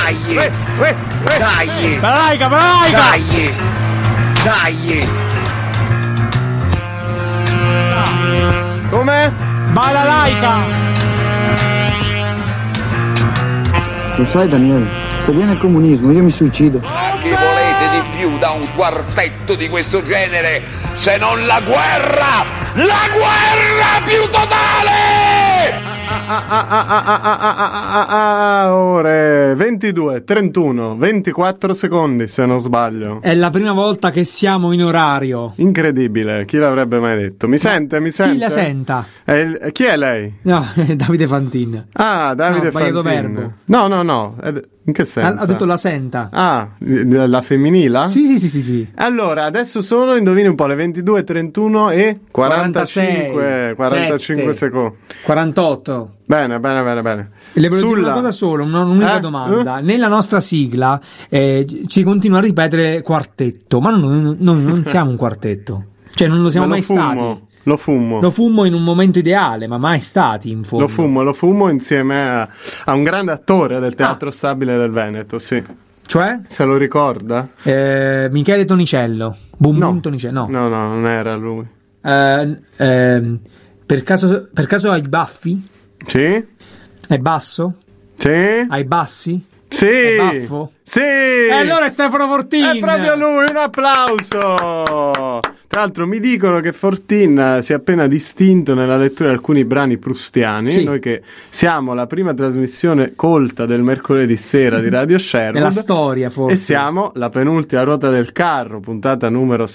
Dai! Dai! Balalaika! Dai! Dai! Come? Balalaika! Lo sai, Daniele, se viene il comunismo io mi suicido. Che volete di più da un quartetto di questo genere se non la guerra? La guerra più totale! Ore 22, 31, 24 secondi se non sbaglio. È la prima volta che siamo in orario. Incredibile, chi l'avrebbe mai detto? Mi sente? Mi sente? Chi la senta? Chi è lei? No, Davide Fantin. Ah, Davide No, sbagliato Fantin. verbo. No. In che senso? Ha detto la senta. Ah, la femminila? Sì. Allora, adesso sono, indovini un po', le 22, 31 e 45 7, secondi. 48. Bene. Le volevo dire una cosa solo, un'unica domanda. Nella nostra sigla ci continua a ripetere quartetto, ma noi non siamo un quartetto. Cioè non lo siamo mai stati. Lo fumo in un momento ideale, ma mai stati in fondo. Lo fumo insieme a un grande attore del Teatro Stabile del Veneto, sì. Cioè? Se lo ricorda? Michele Tonicello. No. Tonicello. No, non era lui. Per caso hai i baffi? Sì? È basso? Sì? Hai bassi? Sì! È baffo? Sì! E allora è Stefano Fortin! È proprio lui, un applauso! Tra l'altro mi dicono che Fortin si è appena distinto nella lettura di alcuni brani prustiani, sì. Noi che siamo la prima trasmissione colta del mercoledì sera di Radio Sherwood. Nella storia forse. E siamo la penultima ruota del carro, puntata numero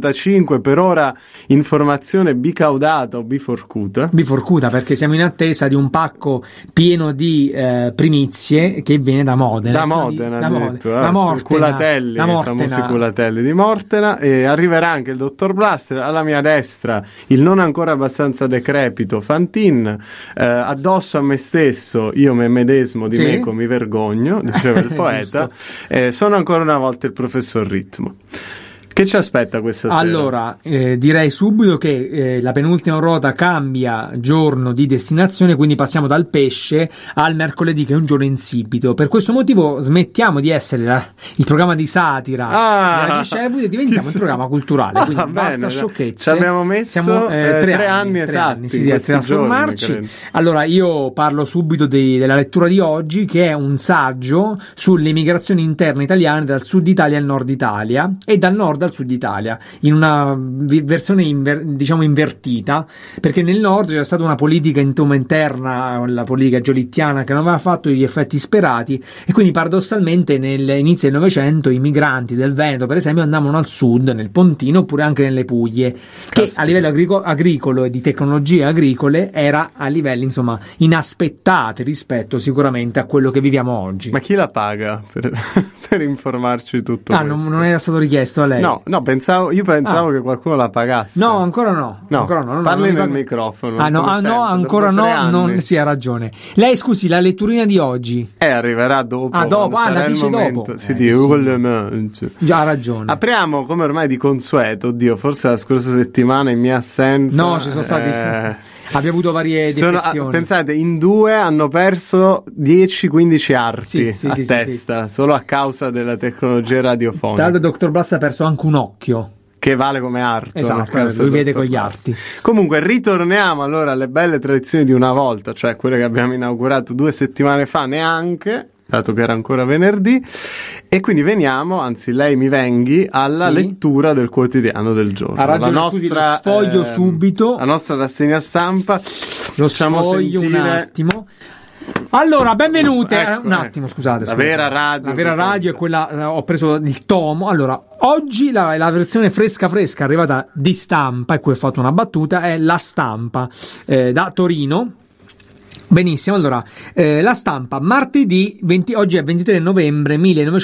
75, per ora informazione bicaudata o biforcuta. Biforcuta, perché siamo in attesa di un pacco pieno di primizie che viene da Modena. Da Modena, addirittura. Da Mortena. Culatelli, i famosi culatelli di Mortena, e arriverà anche il dottor Blaster, alla mia destra il non ancora abbastanza decrepito Fantin, addosso a me stesso io me medesimo di sì? meco mi vergogno, diceva il poeta. Sono ancora una volta il professor Ritmo. Che ci aspetta questa sera? Allora, direi subito che la penultima ruota cambia giorno di destinazione, quindi passiamo dal pesce al mercoledì, che è un giorno insipito. Per questo motivo smettiamo di essere il programma di satira di Radio Sherwood e diventiamo il programma culturale. Quindi basta sciocchezze. Ci abbiamo messo siamo, 3 anni esatti. Sì, a trasformarci. Giorni, allora, io parlo subito della lettura di oggi, che è un saggio sulle migrazioni interne italiane dal sud Italia al nord Italia e dal nord al sud Italia, in una versione diciamo invertita, perché nel nord c'era stata una politica interna, la politica giolittiana, che non aveva fatto gli effetti sperati, e quindi paradossalmente nell'inizio del Novecento i migranti del Veneto, per esempio, andavano al sud, nel Pontino oppure anche nelle Puglie, che a livello agricolo e di tecnologie agricole era a livelli insomma inaspettate rispetto sicuramente a quello che viviamo oggi. Ma chi la paga per informarci tutto questo? Non era stato richiesto a lei? No, pensavo che qualcuno la pagasse. No, ancora no. Parli nel microfono. Ancora no, non si ha ragione. Lei, scusi, la letturina di oggi arriverà dopo. La dice dopo. Si dice con le mani. Già ha ragione. Apriamo come ormai di consueto. Oddio, forse la scorsa settimana in mia assenza. No, ci sono stati. Abbiamo avuto varie defezioni. Pensate, in 2 hanno perso 10-15 arti a testa, solo a causa della tecnologia radiofonica. Tra l'altro il dottor Blass ha perso anche un occhio, che vale come arto. Esatto, lui vede con gli arti. Comunque ritorniamo allora alle belle tradizioni di una volta, cioè quelle che abbiamo inaugurato 2 settimane fa, neanche, dato che era ancora venerdì. E quindi veniamo, anzi lei mi venghi, alla lettura del quotidiano del giorno. Ha ragione, scusi, lo sfoglio subito. La nostra rassegna stampa. Lo sfoglio un attimo. Allora, benvenute. Un attimo, scusate. La vera radio è quella. Ho preso il tomo. Allora, oggi la versione fresca arrivata di Stampa, e qui ho fatto una battuta, è La Stampa da Torino. Benissimo, allora, La Stampa, martedì oggi è 23 novembre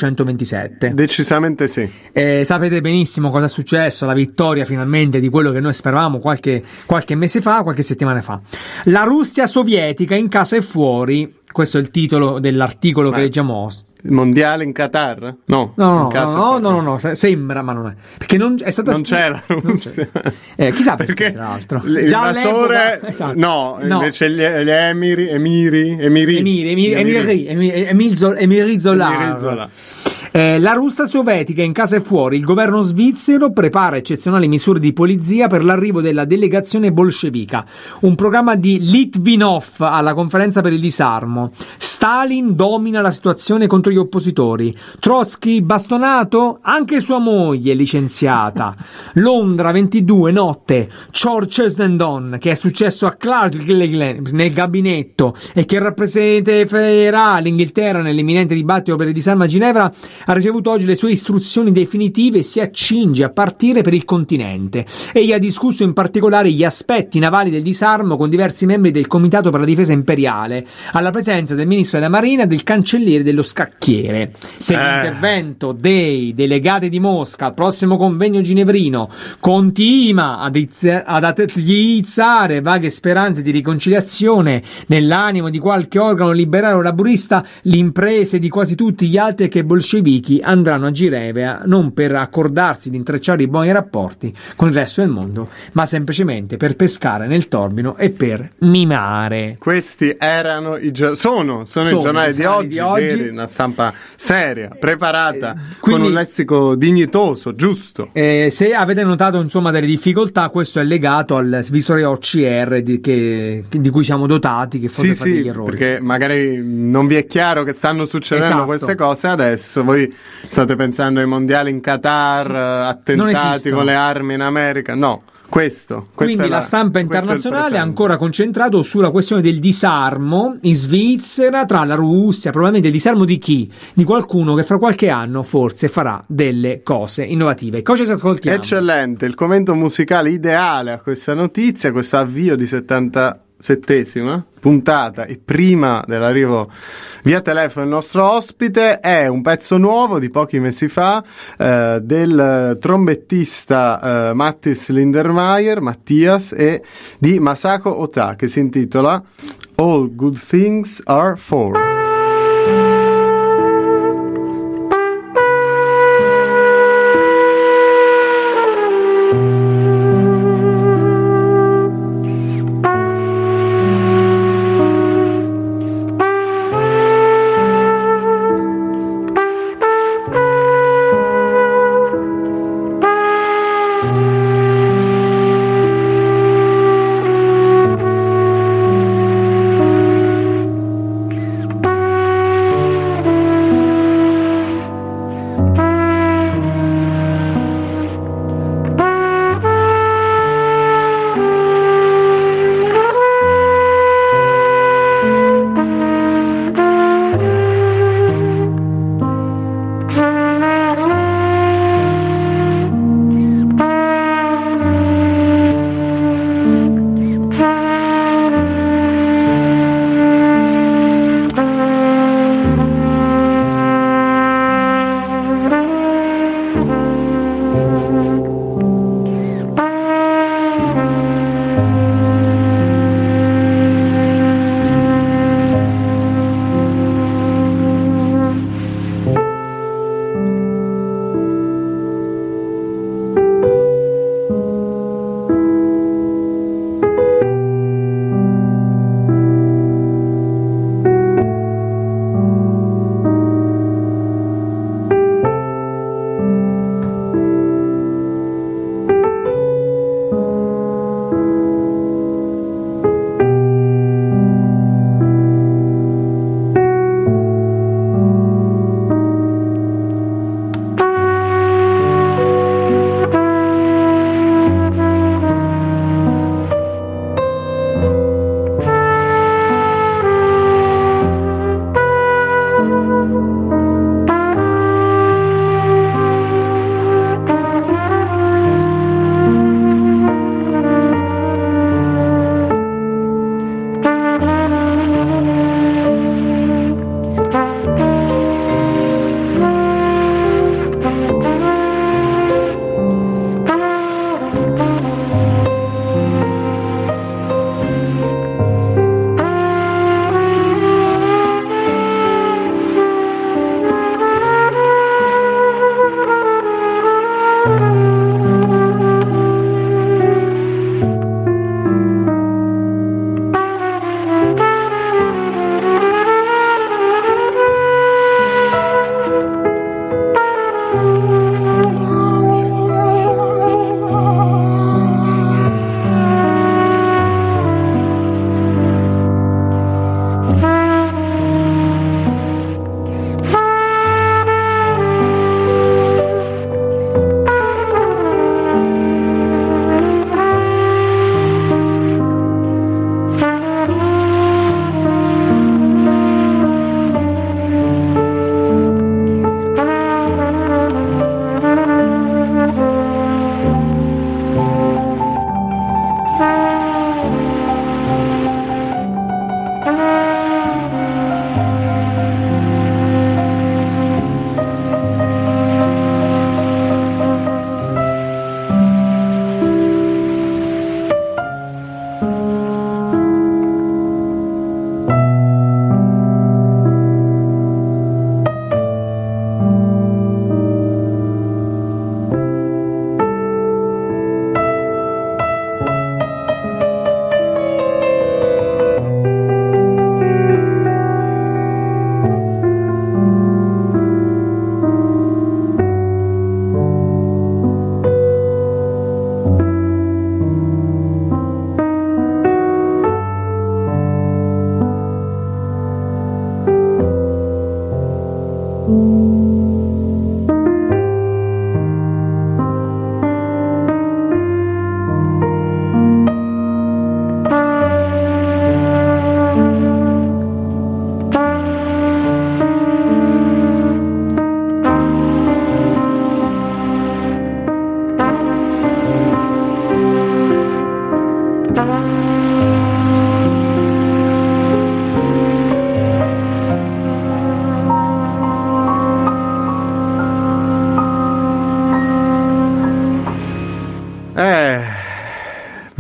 1927. Decisamente sì. Sapete benissimo cosa è successo, la vittoria finalmente di quello che noi speravamo qualche mese fa, qualche settimana fa. La Russia sovietica in casa e fuori Questo è il titolo dell'articolo che leggiamo. Il mondiale in Qatar? No, no, sembra, ma non è. Perché non è stata non c'è la Russia. Chissà perché tra l'altro. L'invasore esatto. no, invece gli Emiri Zola. La Russia sovietica in casa e fuori. Il governo svizzero prepara eccezionali misure di polizia per l'arrivo della delegazione bolscevica. Un programma di Litvinov alla conferenza per il disarmo. Stalin domina la situazione contro gli oppositori. Trotsky bastonato, anche sua moglie licenziata. Londra 22 notte. Church-Essendon, che è successo a Clark nel gabinetto e che rappresenterà l'Inghilterra nell'imminente dibattito per il disarmo a Ginevra, ha ricevuto oggi le sue istruzioni definitive e si accinge a partire per il continente. Egli ha discusso in particolare gli aspetti navali del disarmo con diversi membri del Comitato per la Difesa Imperiale, alla presenza del ministro della Marina e del cancelliere dello scacchiere. Se l'intervento dei delegati di Mosca al prossimo convegno ginevrino continua ad attizzare vaghe speranze di riconciliazione nell'animo di qualche organo liberale o laburista, l'impresa di quasi tutti gli altri è che bolscevichi andranno a Ginevra non per accordarsi di intrecciare i buoni rapporti con il resto del mondo, ma semplicemente per pescare nel torbino e per mimare. Questi erano sono i giornali di oggi, una stampa seria, preparata, quindi, con un lessico dignitoso, giusto. Se avete notato insomma delle difficoltà, questo è legato al visore OCR di cui siamo dotati, che forse fate degli errori. Perché magari non vi è chiaro che stanno succedendo queste cose adesso. Voi state pensando ai mondiali in Qatar, attentati con le armi in America? No, quindi la stampa internazionale è ancora concentrato sulla questione del disarmo in Svizzera tra la Russia. Probabilmente il disarmo di chi? Di qualcuno che fra qualche anno forse farà delle cose innovative. Cosa ci ascoltiamo? Eccellente, il commento musicale ideale a questa notizia, questo avvio di 77esima puntata e prima dell'arrivo via telefono del nostro ospite, è un pezzo nuovo di pochi mesi fa del trombettista Mattias e di Masako Ota, che si intitola All Good Things Are For.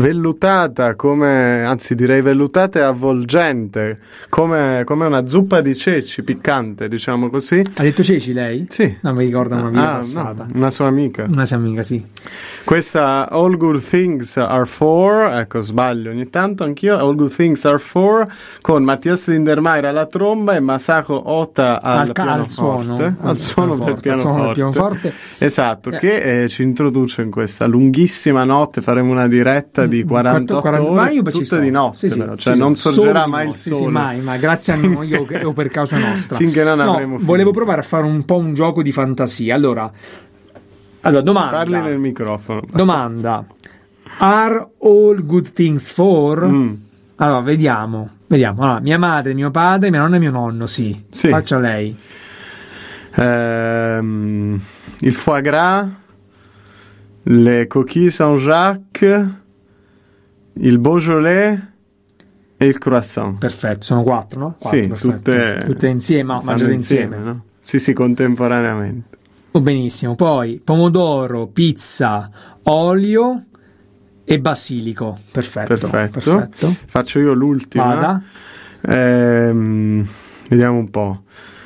vellutata come, anzi direi vellutata e avvolgente, come una zuppa di ceci piccante, diciamo così. Ha detto ceci lei? Sì. Non mi ricorda una vita passata. No, una sua amica. Una sua amica, sì. Questa All Good Things Are For, ecco, sbaglio ogni tanto anch'io, All Good Things Are For, con Mattias Lindermeyer alla tromba e Masako Ota al pianoforte. Al suono del pianoforte. Esatto, che ci introduce in questa lunghissima notte. Faremo una diretta di 48 ore, tutte di notte, sì, cioè non sorgerà mai il sole. Sì, mai, ma grazie a noi o per causa nostra. Finché non avremo finito. Volevo provare a fare un po' un gioco di fantasia. Allora, domanda. Parli nel microfono. Domanda. Are all good things for? Allora, vediamo. Allora, mia madre, mio padre, mia nonna e mio nonno, sì. Faccia lei. Il foie gras, le coquille Saint-Jacques, il Beaujolais e il croissant. Perfetto, sono 4, no? 4, sì, tutte insieme, mangiate insieme. No? Sì, contemporaneamente. Benissimo. Poi pomodoro, pizza, olio e basilico. Perfetto. Faccio io l'ultima. Vada. Vediamo un po'.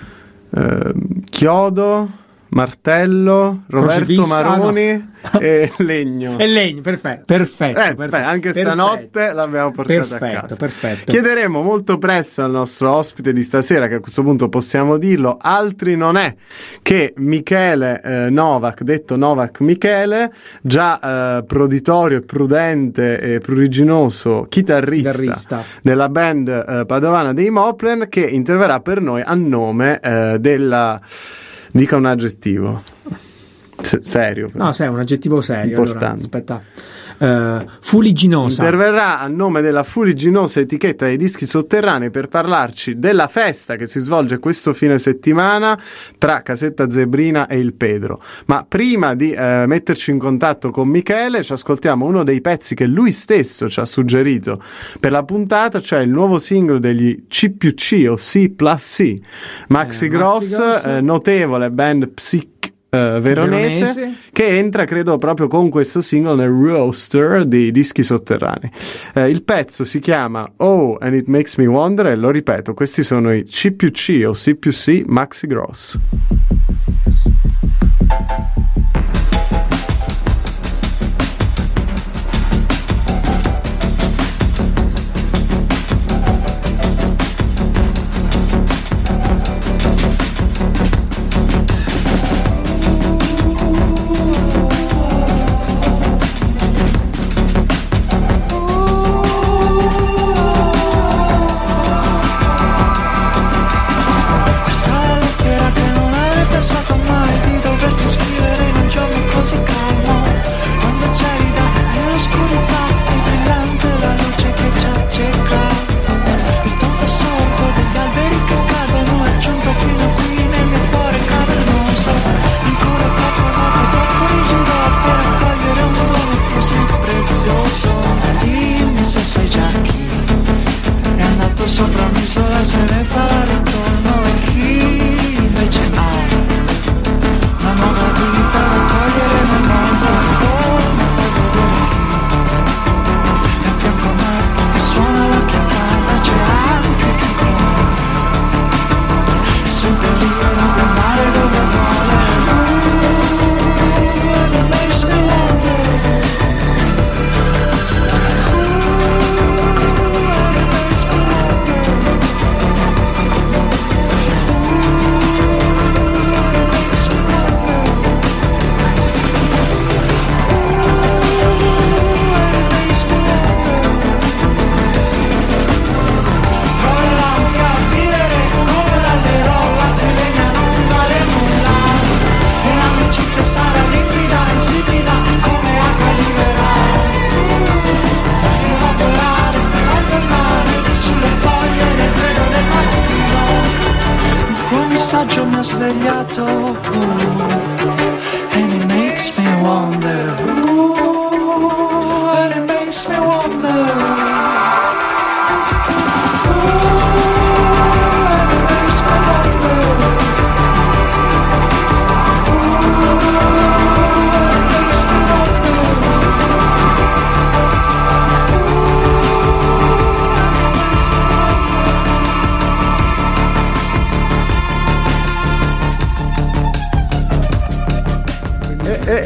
Chiodo, martello, Roberto Maroni e legno. E legno, perfetto. Anche stanotte l'abbiamo portata a casa. Perfetto. Chiederemo molto presto al nostro ospite di stasera, che a questo punto possiamo dirlo, altri non è che Michele Novak, detto Novak Michele, già proditorio, prudente e pruriginoso chitarrista della band padovana dei Moplen, che interverrà per noi a nome della... Dica un aggettivo serio. No, un aggettivo serio. Importante. Allora, aspetta. Fuliginosa. Interverrà a nome della fuliginosa etichetta dei dischi sotterranei per parlarci della festa che si svolge questo fine settimana tra Casetta Zebrina e il Pedro. Ma prima di metterci in contatto con Michele, ci ascoltiamo uno dei pezzi che lui stesso ci ha suggerito per la puntata, cioè il nuovo singolo degli C+C o C+C, Maxi Gross, notevole band psych veronese, che entra credo proprio con questo singolo nel roster di dischi sotterranei. Il pezzo si chiama Oh and It Makes Me Wonder e lo ripeto, questi sono i C+C o C+C Maxi Gross.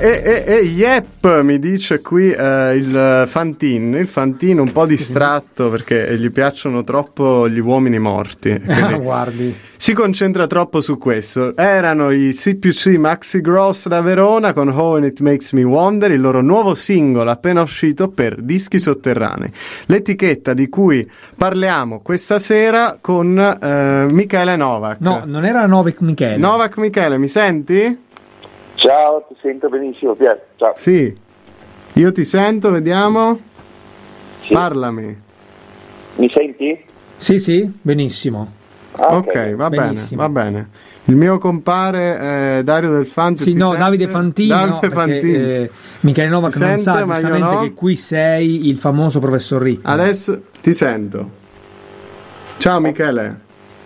Yep, mi dice qui il Fantin un po' distratto perché gli piacciono troppo gli uomini morti. Guardi. Si concentra troppo su questo. Erano i C+C Maxi Gross da Verona con How and It Makes Me Wonder, il loro nuovo singolo appena uscito per Dischi Sotterranei. L'etichetta di cui parliamo questa sera con Michele Novak. No, non era Novak Michele. Novak Michele, mi senti? Ciao, ti sento benissimo, Pier. Ciao. Sì, io ti sento, vediamo. Sì. Parlami. Mi senti? Sì, benissimo. Ok, va benissimo. bene. Il mio compare Dario Del Fanti. Sì, no, sente? Davide Fantini. Davide no, Fantini. perché, Michele Novak non sente, sa ma io giustamente no. che qui sei il famoso professor Ritmo. Adesso ti sento. Ciao Michele.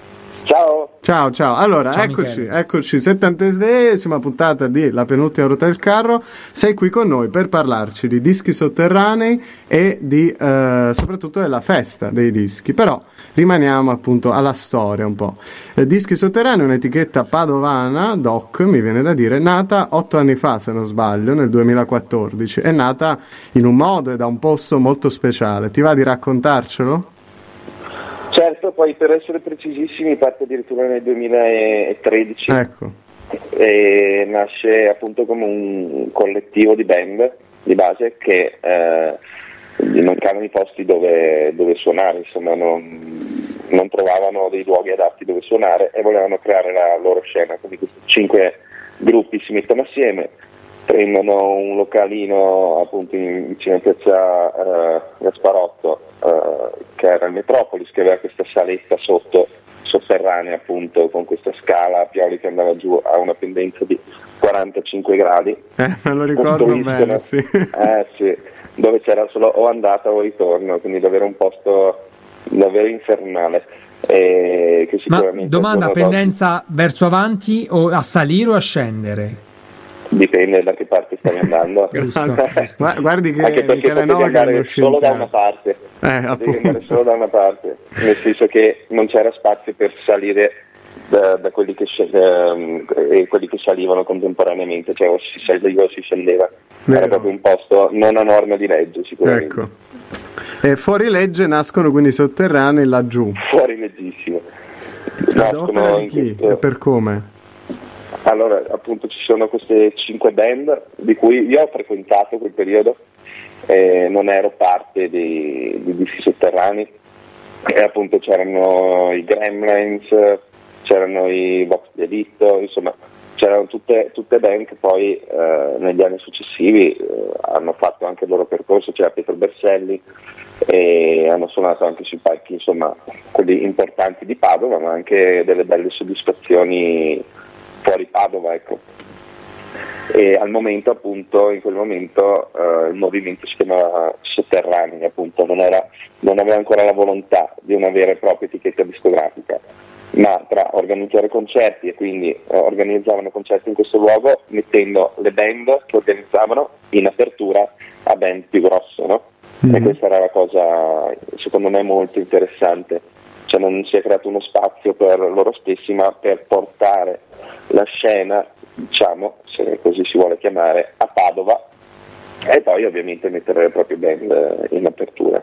Ciao. Allora, Ciao, eccoci, Michele. 76esima puntata di La penultima ruota del carro. Sei qui con noi per parlarci di dischi sotterranei e di soprattutto della festa dei dischi. Però rimaniamo appunto alla storia un po'. Dischi sotterranei è un'etichetta padovana, DOC, mi viene da dire, nata 8 anni fa, se non sbaglio, nel 2014. È nata in un modo e da un posto molto speciale. Ti va di raccontarcelo? Certo, poi per essere precisissimi parte addirittura nel 2013 Ecco. e nasce appunto come un collettivo di band di base che gli mancavano i posti dove suonare, insomma non trovavano dei luoghi adatti dove suonare e volevano creare la loro scena, quindi questi 5 gruppi si mettono assieme, prendono un localino appunto vicino a piazza Gasparotto, che era il Metropolis, che aveva questa saletta sotterranea appunto con questa scala a pioli che andava giù a una pendenza di 45 gradi. Me lo ricordo bene, sì. Sì, dove c'era solo o andata o ritorno, quindi davvero un posto davvero infernale. Che sicuramente Ma domanda, pendenza verso avanti o a salire o a scendere? Dipende da che parte stavi andando. Guardi che anche perché potevi andare solo da una parte, solo da una parte, nel senso che non c'era spazio per salire da quelli che quelli che salivano contemporaneamente, cioè o si saliva o si scendeva. Era proprio un posto non a norma di legge, sicuramente. Ecco. E fuori legge nascono quindi sotterranei laggiù. Fuori leggissimo. Nascono in chi? E per come? Allora, appunto ci sono queste 5 band di cui io ho frequentato quel periodo, non ero parte dei dischi sotterranei, e appunto c'erano i Gremlins, c'erano i Vox Delitto, insomma c'erano tutte band che poi negli anni successivi hanno fatto anche il loro percorso, c'era Pietro Berselli e hanno suonato anche sui palchi, insomma quelli importanti di Padova, ma anche delle belle soddisfazioni fuori Padova, ecco. E al momento appunto, in quel momento il movimento si chiamava Sotterranei, appunto non aveva ancora la volontà di una vera e propria etichetta discografica, ma tra organizzare concerti, e quindi organizzavano concerti in questo luogo mettendo le band che organizzavano in apertura a band più grosse, no? E questa era la cosa secondo me molto interessante, cioè non si è creato uno spazio per loro stessi, ma per portare la scena, diciamo, se così si vuole chiamare, a Padova, e poi ovviamente mettere le proprie band in apertura.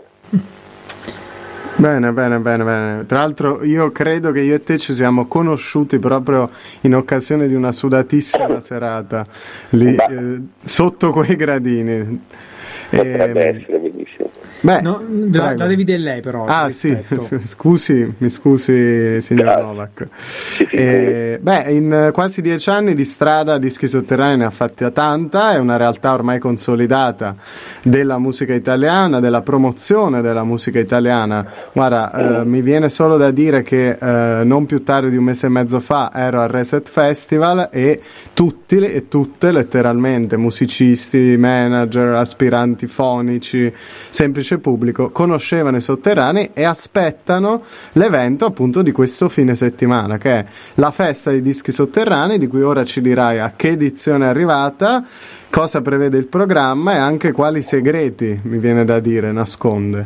Bene. Tra l'altro io credo che io e te ci siamo conosciuti proprio in occasione di una sudatissima serata lì sotto quei gradini. Potrebbe essere benissimo. La devi dire lei però. Sì, mi scusi signor Novak. In quasi 10 anni di strada Dischi Sotterranei ne ha fatta tanta, è una realtà ormai consolidata della musica italiana, della promozione della musica italiana. Guarda, mi viene solo da dire che non più tardi di un mese e mezzo fa ero al Reset Festival e tutti e tutte letteralmente, musicisti, manager, aspiranti fonici, semplice pubblico, conoscevano i Sotterranei e aspettano l'evento appunto di questo fine settimana, che è la festa dei Dischi Sotterranei, di cui ora ci dirai a che edizione è arrivata, cosa prevede il programma e anche quali segreti, mi viene da dire, nasconde.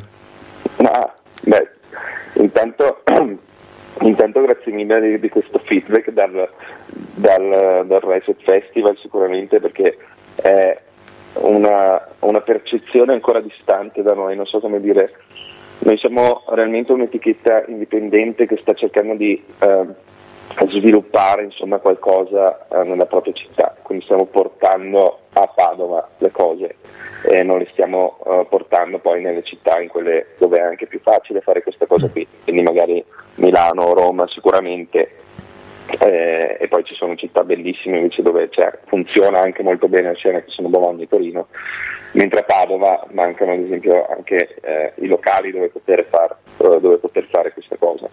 Intanto grazie mille di questo feedback dal Reset Festival, sicuramente, perché è una percezione ancora distante da noi, non so come dire. Noi siamo realmente un'etichetta indipendente che sta cercando di sviluppare insomma qualcosa nella propria città, quindi stiamo portando a Padova le cose e non le stiamo portando poi nelle città in quelle dove è anche più facile fare questa cosa qui, quindi magari Milano o Roma sicuramente, e poi ci sono città bellissime invece dove funziona anche molto bene la scena, che sono Bologna e Torino, mentre a Padova mancano ad esempio anche i locali dove poter fare questa cosa,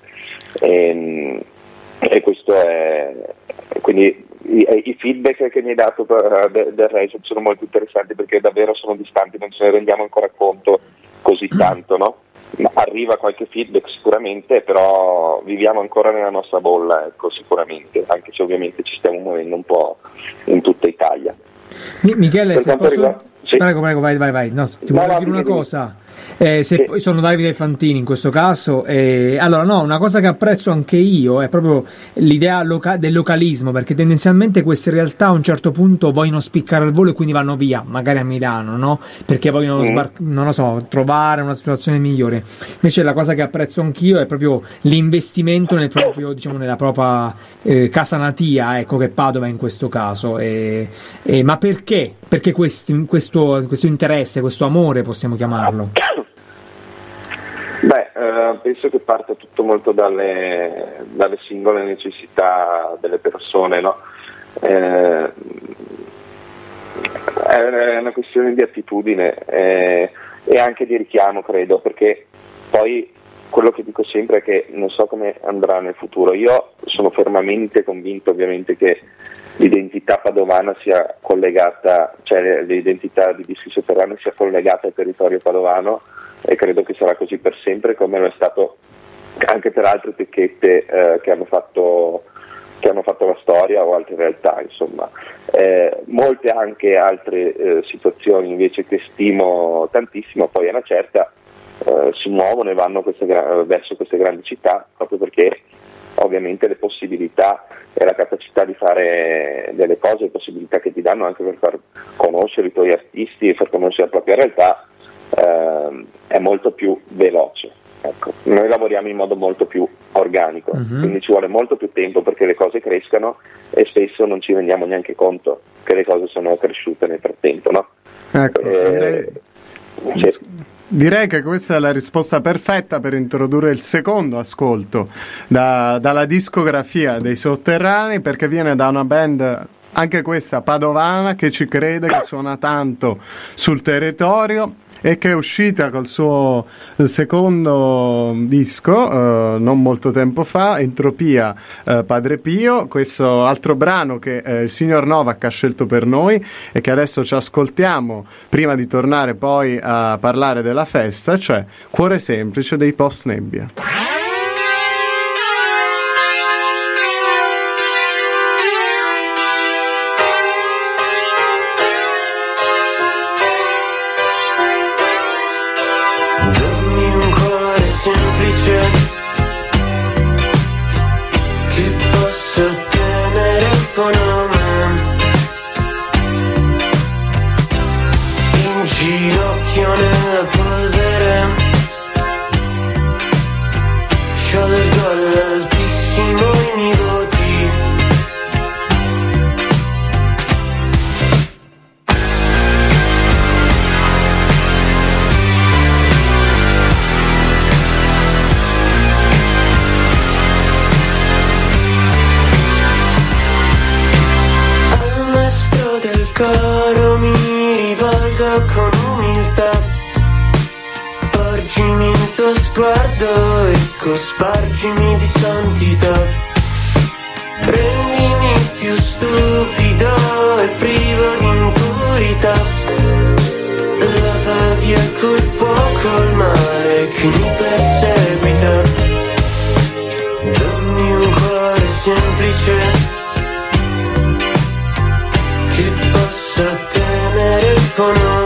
e questo è, quindi i feedback che mi hai dato del Reggio sono molto interessanti, perché davvero sono distanti, non ce ne rendiamo ancora conto così tanto, no? Ma arriva qualche feedback sicuramente, però viviamo ancora nella nostra bolla, ecco, sicuramente, anche se ovviamente ci stiamo muovendo un po' in tutta Italia. Michele, se posso... Sì. Prego, vai. No, ti volevo dire una cosa. Sono Davide Fantini in questo caso. Allora, no, una cosa che apprezzo anche io è proprio l'idea del localismo, perché tendenzialmente queste realtà a un certo punto vogliono spiccare al volo e quindi vanno via, magari a Milano, no? Perché vogliono non lo so, trovare una situazione migliore. Invece la cosa che apprezzo anch'io è proprio l'investimento nel proprio, diciamo, nella propria casa natia, ecco, che Padova in questo caso. Ma perché? Perché questo interesse, questo amore, possiamo chiamarlo? Penso che parta tutto molto dalle singole necessità delle persone, no? È una questione di attitudine e anche di richiamo, credo, perché poi quello che dico sempre è che non so come andrà nel futuro. Io sono fermamente convinto ovviamente che l'identità padovana sia collegata, cioè l'identità di Dischi Sotterranei sia collegata al territorio padovano, e credo che sarà così per sempre, come lo è stato anche per altre etichette che hanno fatto la storia o altre realtà, insomma. Molte anche altre situazioni invece che stimo tantissimo, poi a una certa si muovono e vanno verso queste grandi città, proprio perché ovviamente le possibilità e la capacità di fare delle cose, le possibilità che ti danno anche per far conoscere i tuoi artisti e far conoscere la propria realtà è molto più veloce. Ecco, noi lavoriamo in modo molto più organico, quindi ci vuole molto più tempo perché le cose crescano, e spesso non ci rendiamo neanche conto che le cose sono cresciute nel frattempo, no? Ecco, direi che questa è la risposta perfetta per introdurre il secondo ascolto dalla discografia dei Sotterranei, perché viene da una band, anche questa padovana, che ci crede, che suona tanto sul territorio e che è uscita col suo secondo disco non molto tempo fa, Entropia Padre Pio, questo altro brano che il signor Novak ha scelto per noi e che adesso ci ascoltiamo prima di tornare poi a parlare della festa, cioè Cuore Semplice dei Post Nebbia. Sguardo, ecco, spargimi di santità, rendimi più stupido e privo di impurità, lava via col fuoco il male che mi perseguita, dammi un cuore semplice che possa tenere il tuo nome.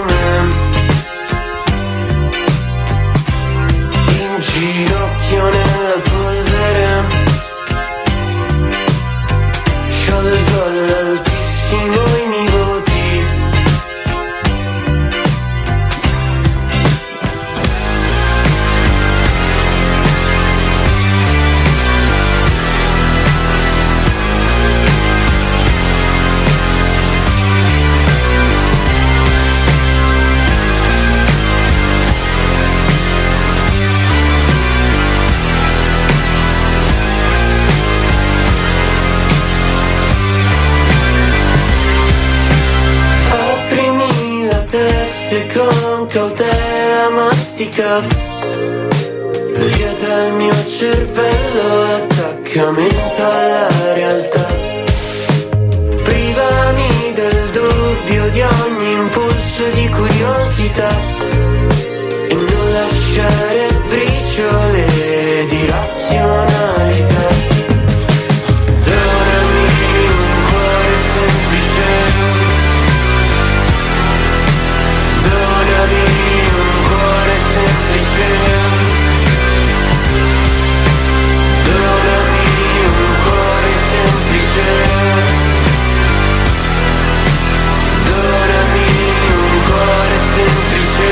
Ginocchio nella polvere, sciolgo all'altissimo i miei voti, musica, via dal mio cervello l'attaccamento alla realtà. Privami del dubbio di ogni impulso di curiosità e non lasciare briciole di razionalità. Donami un cuore semplice, donami un cuore semplice, donami un cuore semplice, donami un cuore semplice.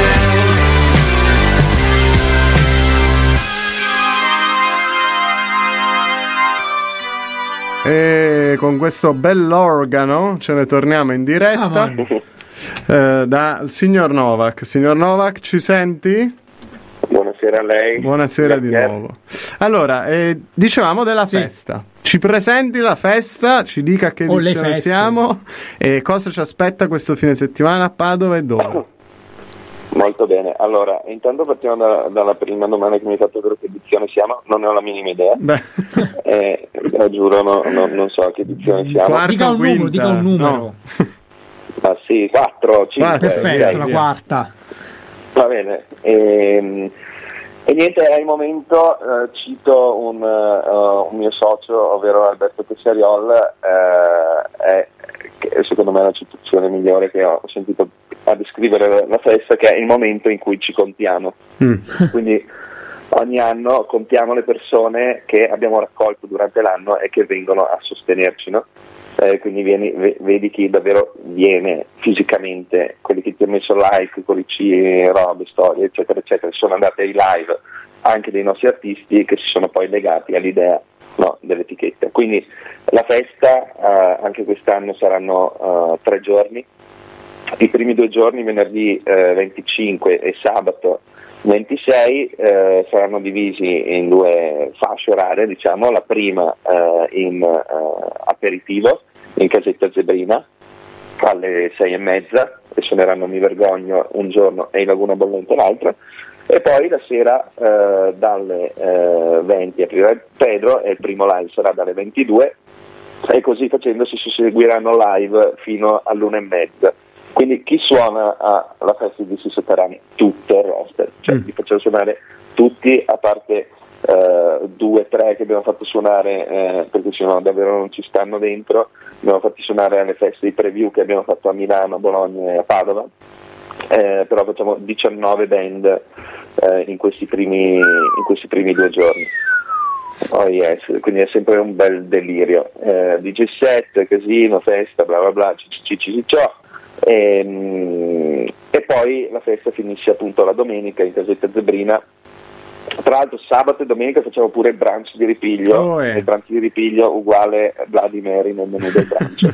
E con questo bell'organo ce ne torniamo in diretta dal signor Novak. Signor Novak, ci senti? Buonasera a lei. Buonasera di nuovo. Allora, dicevamo della festa. Ci presenti la festa, ci dica a che edizione siamo e cosa ci aspetta questo fine settimana a Padova e dove? Molto bene, allora intanto partiamo dalla prima domanda che mi hai fatto, ovvero che edizione siamo. Non ne ho la minima idea. Lo giuro, non so a che edizione siamo. Quarta, dica un quinta, numero, dica un numero. no. Ma sì, 4, 5. Perfetto, la quarta. Va bene. E niente, al momento cito un mio socio, ovvero Alberto Tessariol, che secondo me è la citazione migliore che ho sentito a descrivere la festa, che è il momento in cui ci contiamo. Quindi ogni anno contiamo le persone che abbiamo raccolto durante l'anno e che vengono a sostenerci, no? Quindi vedi chi davvero viene fisicamente, quelli che ti hanno messo like, codici, robe, storie, eccetera, eccetera. Sono andati ai live anche dei nostri artisti che si sono poi legati all'idea, no, dell'etichetta. Quindi la festa anche quest'anno saranno 3 giorni. I primi 2 giorni, venerdì 25 e sabato 26, saranno divisi in 2 fasce orarie, diciamo. La prima in aperitivo in casetta Zebrina alle 6:30, e suoneranno Mi Vergogno un giorno e in Laguna Bollente l'altro, e poi la sera dalle 20 aprirà Pedro e il primo live sarà dalle 22, e così facendo si seguiranno live fino all'1:30. Quindi chi suona alla festa di Dissi Sotterranei? Tutto il roster, cioè li facciamo suonare tutti, a parte 2 o 3 che abbiamo fatto suonare perché sennò davvero non ci stanno dentro. Abbiamo fatti suonare alle feste di preview che abbiamo fatto a Milano, a Bologna e a Padova, però facciamo 19 band in questi primi 2 giorni. Oh yes, quindi è sempre un bel delirio, DJ set, casino, festa, bla bla bla, ciò. E poi la festa finisce appunto la domenica in casetta Zebrina. Tra l'altro sabato e domenica facciamo pure il brunch di Ripiglio. Il brunch di Ripiglio uguale Bloody Mary nel menù del brunch.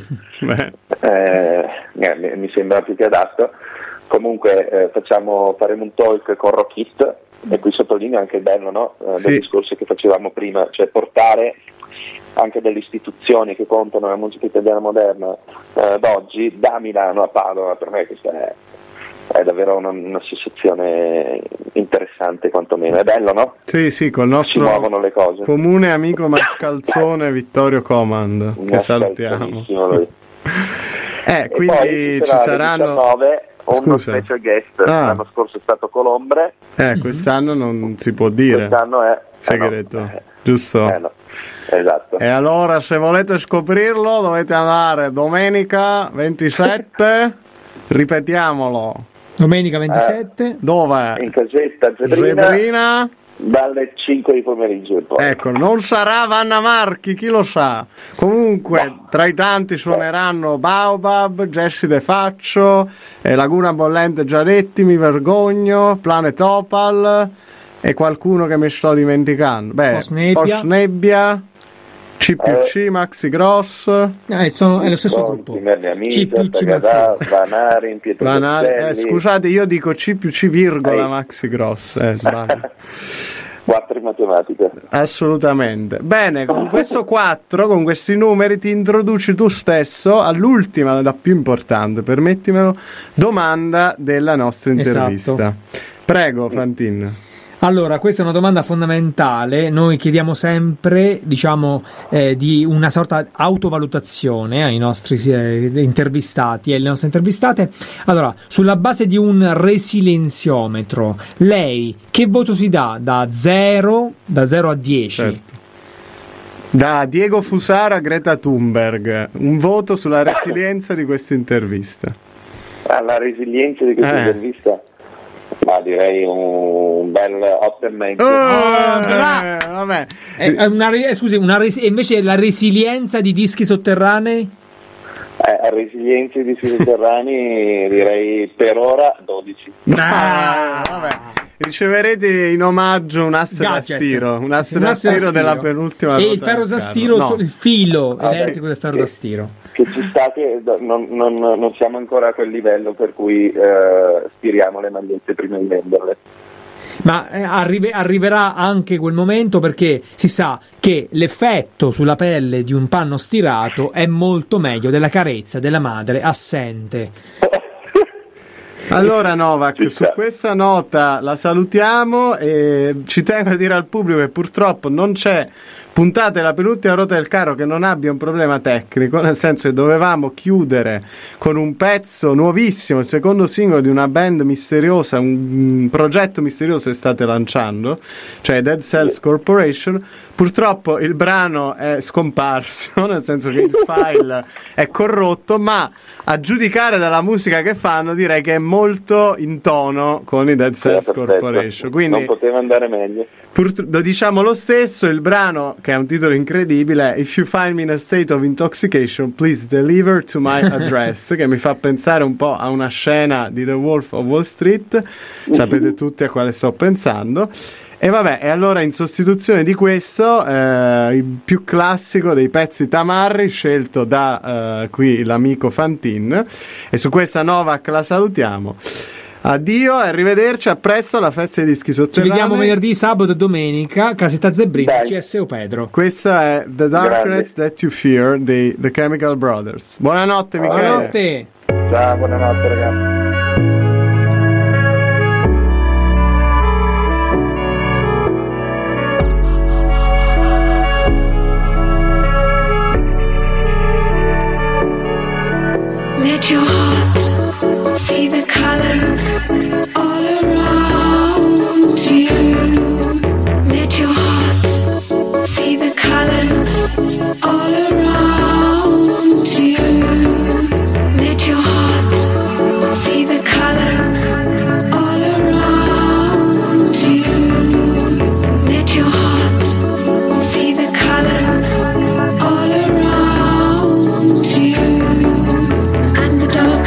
Mi sembra più che adatto. Comunque faremo un talk con Rockit, e qui sottolineo anche il bello, no? Del discorso che facevamo prima, cioè portare anche delle istituzioni che contano la musica italiana moderna d'oggi da Milano a Padova. Per me questa è davvero una sensazione interessante, quantomeno. È bello, no? Sì, col nostro si muovono le cose. Comune amico mascalzone Vittorio Comand, che salutiamo. Lui. Quindi ci saranno 19, uno special guest. L'anno scorso è stato Colombre. Quest'anno non si può dire. Quest'anno è segreto, giusto? No. Esatto. E allora, se volete scoprirlo, dovete andare domenica 27, ripetiamolo. Domenica 27. Dove? In casetta Zebrina. Dalle 5 di pomeriggio e poi. Ecco, non sarà Vanna Marchi, chi lo sa. Comunque, tra i tanti suoneranno Baobab, Jesse De Faccio, Laguna Bollente Giaretti, Mi Vergogno, Planet Opal e qualcuno che mi sto dimenticando. Osnebbia, C+C, Maxi Gross. È lo stesso gruppo. C+C, Vanari, Pietro scusate, io dico C+C virgola Maxi Gross, sbaglio. 4 in matematica. Assolutamente. Bene, con questo 4, con questi numeri ti introduci tu stesso all'ultima, la più importante, permettimelo, domanda della nostra intervista. Esatto. Prego, Fantin. Allora, questa è una domanda fondamentale. Noi chiediamo sempre, diciamo, di una sorta di autovalutazione ai nostri intervistati e alle nostre intervistate. Allora, sulla base di un resilenziometro, lei che voto si dà da 0 a 10? Certo. Da Diego Fusaro a Greta Thunberg, un voto sulla resilienza di questa intervista. La resilienza di questa intervista? Ma direi un bel 8,5. Vabbè. Invece la resilienza di dischi sotterranei? A resilienza di dischi sotterranei direi per ora 12. Vabbè. Riceverete in omaggio un asse da stiro, un asse da stiro della penultima e il ferro da stiro, il filo elettrico del ferro da stiro. Che ci sta, che non siamo ancora a quel livello per cui stiriamo le magliette prima di venderle. Ma arriverà anche quel momento, perché si sa che l'effetto sulla pelle di un panno stirato è molto meglio della carezza della madre assente. Allora Novak, su questa nota la salutiamo e ci tengo a dire al pubblico che purtroppo non c'è puntata della penultima ruota del carro che non abbia un problema tecnico, nel senso che dovevamo chiudere con un pezzo nuovissimo, il secondo singolo di una band misteriosa, un progetto misterioso che state lanciando, cioè Dead Cells Corporation. Purtroppo il brano è scomparso, nel senso che il file è corrotto, ma a giudicare dalla musica che fanno direi che è molto in tono con i Dead Cells Corporation. Quindi non poteva andare meglio. Lo diciamo lo stesso, il brano, che ha un titolo incredibile, If you find me in a state of intoxication, please deliver to my address, che mi fa pensare un po' a una scena di The Wolf of Wall Street, sapete tutti a quale sto pensando. E vabbè, e allora in sostituzione di questo, il più classico dei pezzi tamarri, scelto da qui l'amico Fantin, e su questa Novak la salutiamo. Addio e arrivederci, a presto alla festa dei dischi sotterranei. Ci vediamo venerdì, sabato e domenica, Casetta Zebrina, CSO Pedro. Questa è The Darkness That You Fear dei The Chemical Brothers. Buonanotte Michele. Buonanotte. Ciao, buonanotte ragazzi. Let your heart see the colors all around you. Let your heart see the colors all around you. Let your heart see the colors all around you. Let your heart see the colors all around you. And the dark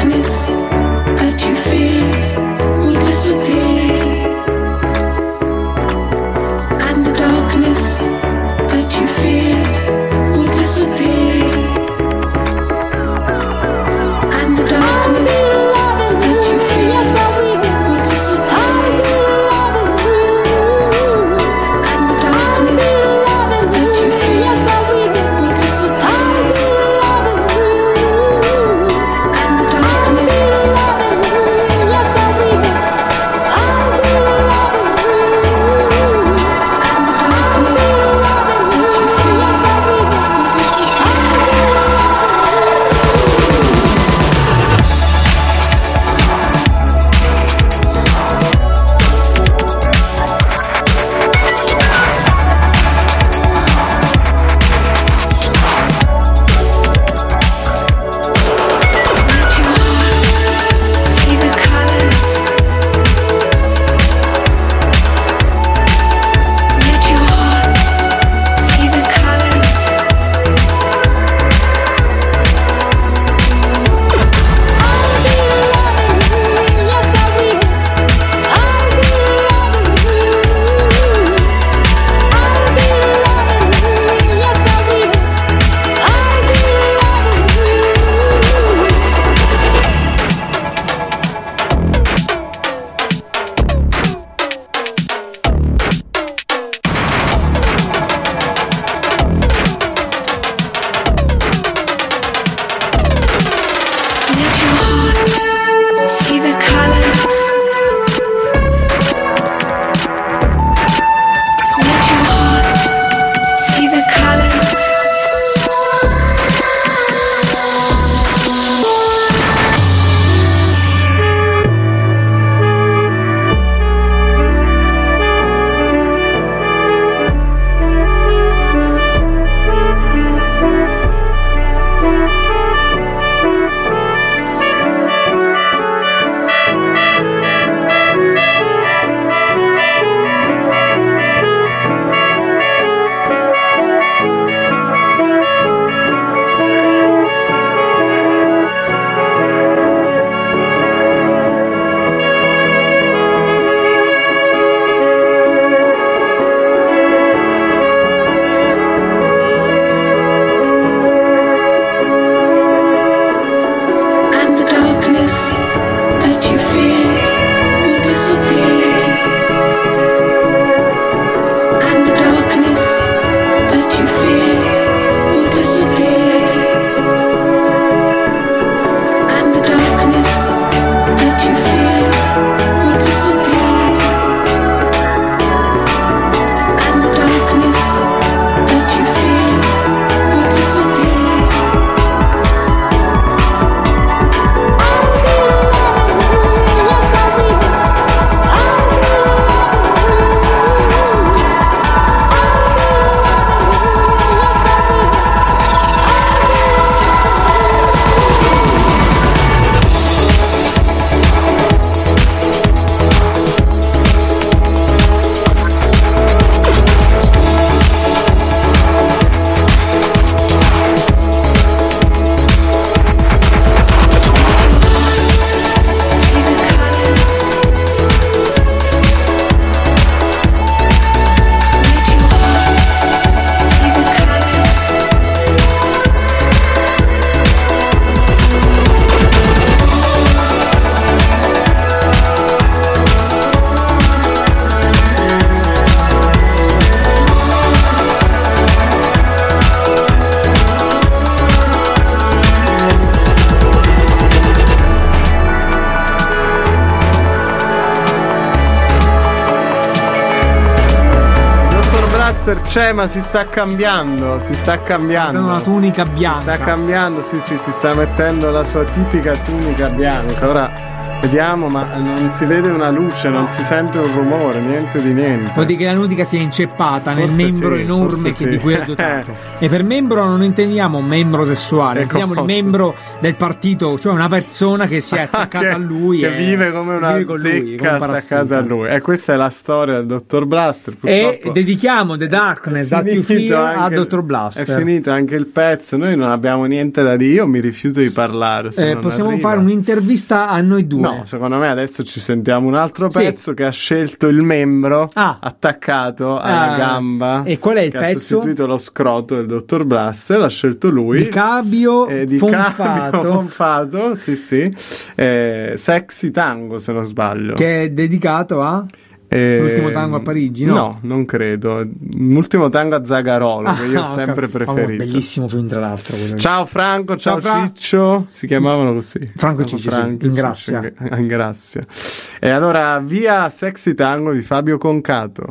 Blaster c'è, ma si sta cambiando. Una tunica bianca. Si sta cambiando, sì, si sta mettendo la sua tipica tunica bianca. Ora vediamo, ma non si vede una luce, non si sente un rumore, niente di niente. Vuol dire che la tunica si è inceppata nel membro enorme di cui è dotato. E per membro non intendiamo un membro sessuale, intendiamo il membro del partito, cioè una persona che si è attaccata a lui che vive come una zecca attaccata a lui. E questa è la storia del Dottor Blaster. E dedichiamo The Darkness That You Fear a Dottor Blaster. È finito anche il pezzo, noi non abbiamo niente da dire, io mi rifiuto di parlare. Possiamo fare un'intervista a noi due. No, secondo me adesso ci sentiamo un altro pezzo che ha scelto il membro attaccato alla gamba. E qual è il pezzo? Ha sostituito lo scroto del Dottor Blaster, l'ha scelto lui. Di Cabio Fonfato, sì. Sexy Tango, se non sbaglio. Che è dedicato a... L'ultimo tango a Parigi, no? No, non credo. L'ultimo tango a Zagarolo, che io ho sempre preferito. Bellissimo film, tra l'altro. Ciao Franco, ciao Ciccio. Si chiamavano così. Franco e Ciccio, in grazia. E allora, via Sexy Tango di Fabio Concato.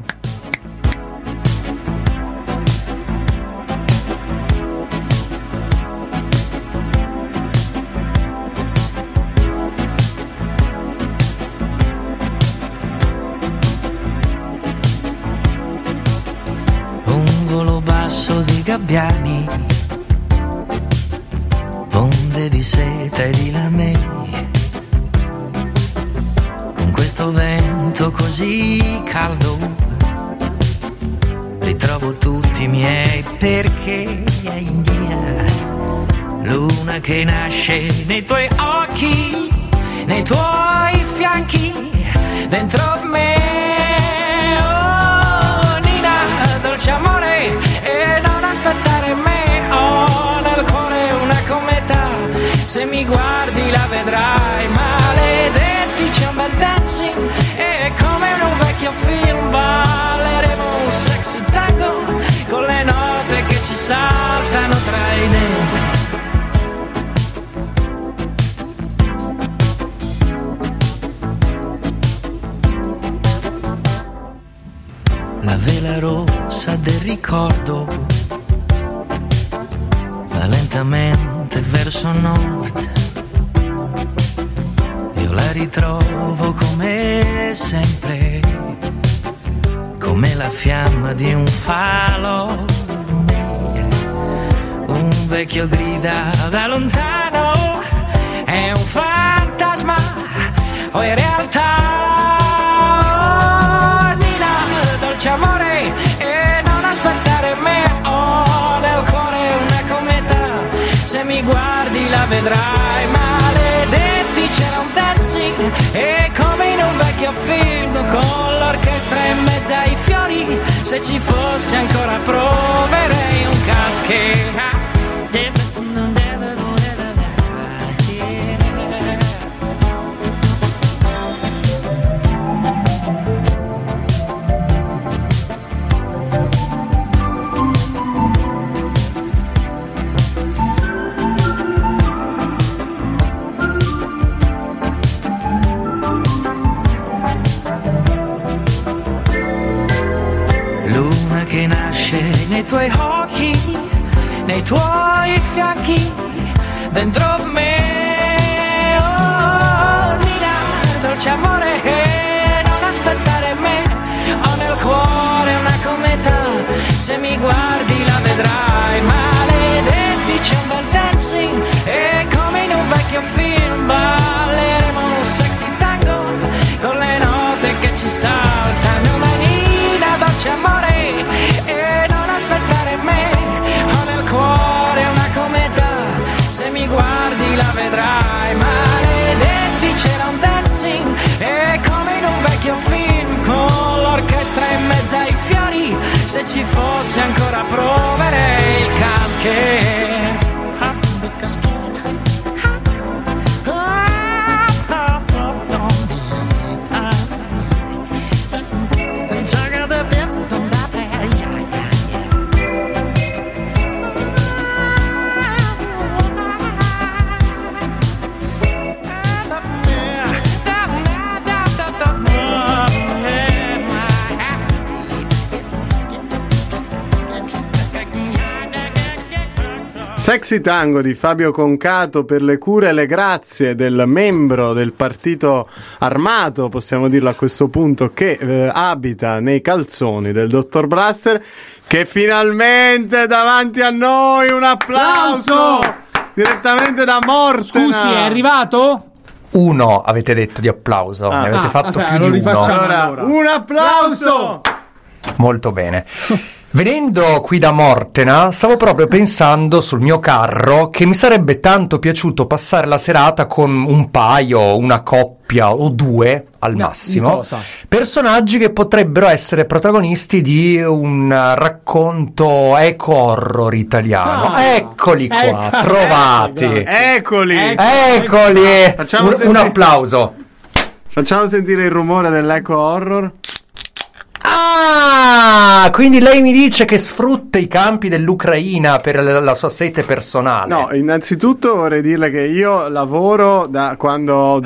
Gabbiani, onde di seta e di lamei, con questo vento così caldo ritrovo tutti i miei perché è India, luna che nasce nei tuoi occhi, nei tuoi fianchi, dentro me. Oh Nina, dolce amore, e non aspettare me, ho nel cuore una cometa, se mi guardi la vedrai, maledetti c'è un bel dancing, e come in un vecchio film balleremo un sexy tango, con le note che ci saltano tra i denti. La vela rossa del ricordo va lentamente verso nord, io la ritrovo come sempre, come la fiamma di un falo, un vecchio grida da lontano, è un fantasma o in realtà dolce amore, e non aspettare me, ho nel cuore una cometa, se mi guardi la vedrai, maledetti c'era un dancing, e come in un vecchio film con l'orchestra in mezzo ai fiori, se ci fosse ancora proverei un casche. Che nasce nei tuoi occhi, nei tuoi fianchi, dentro me. Oh Nina, dolce amore, non aspettare me, ho nel cuore una cometa, se mi guardi la vedrai, maledetti c'è un bel dancing, e come in un vecchio film balleremo un sexy tango, con le note che ci saltano. Nina, dolce amore, e non aspettare me, ho nel cuore una cometa, se mi guardi la vedrai, maledetti c'era un dancing, e come in un vecchio film con l'orchestra in mezzo ai fiori, se ci fosse ancora proverei il casche. Sexy Tango di Fabio Concato per le cure e le grazie del membro del partito armato, possiamo dirlo a questo punto, che abita nei calzoni del dottor Blaster, che finalmente davanti a noi, un applauso direttamente da Mortena. Scusi, è arrivato? Uno avete detto di applauso, ne avete fatto più di uno. Allora, un applauso! Molto bene. Venendo qui da Mortena, stavo proprio pensando sul mio carro che mi sarebbe tanto piaciuto passare la serata con un paio, una coppia o due al massimo, personaggi che potrebbero essere protagonisti di un racconto eco-horror italiano. Eccoli qua, trovati. Eccoli. Un applauso. Facciamo sentire il rumore dell'eco-horror. Ah, quindi lei mi dice che sfrutta i campi dell'Ucraina per la sua sete personale. No, innanzitutto vorrei dirle che io lavoro da quando ho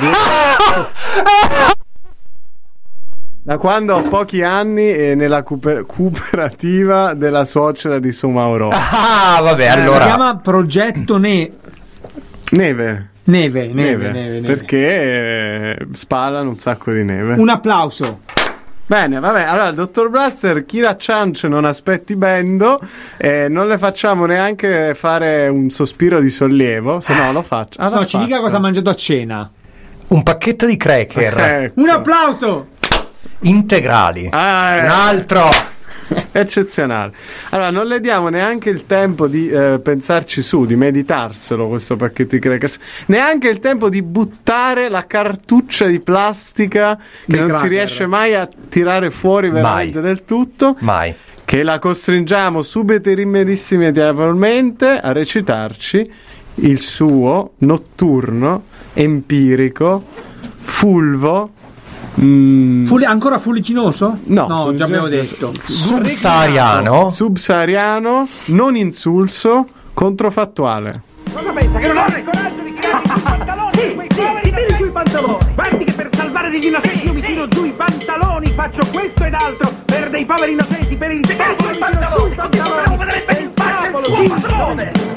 da quando ho pochi anni nella cooperativa della suocera di Somauro. Ah, vabbè, allora. Si chiama Progetto Neve. Neve. Perché spalano un sacco di neve. Un applauso. Bene, vabbè, allora il dottor Blaster, chi la ciance non aspetti bendo, non le facciamo neanche fare un sospiro di sollievo, se no lo faccio. No, ci dica cosa ha mangiato a cena. Un pacchetto di cracker. Ecco. Un applauso! Integrali. Un altro. Eccezionale. Allora, non le diamo neanche il tempo di pensarci su, di meditarselo questo pacchetto di crackers, neanche il tempo di buttare la cartuccia di plastica che non si riesce mai a tirare fuori veramente del tutto. Mai. Che la costringiamo subito e immediatamente a recitarci il suo notturno, empirico, fulvo. Ancora fuliginoso? No, già abbiamo detto. Subsahariano, non insulso, controfattuale. Cosa pensa? Che non avrei coraggio di tirare giù i pantaloni? Si tiri giù i pantaloni. Guardi che per salvare degli innocenti io mi tiro giù i pantaloni, faccio questo ed altro per dei poveri innocenti, per il popolo i pantaloni. Dobbiamo vedere per il popolo, il suo padrone.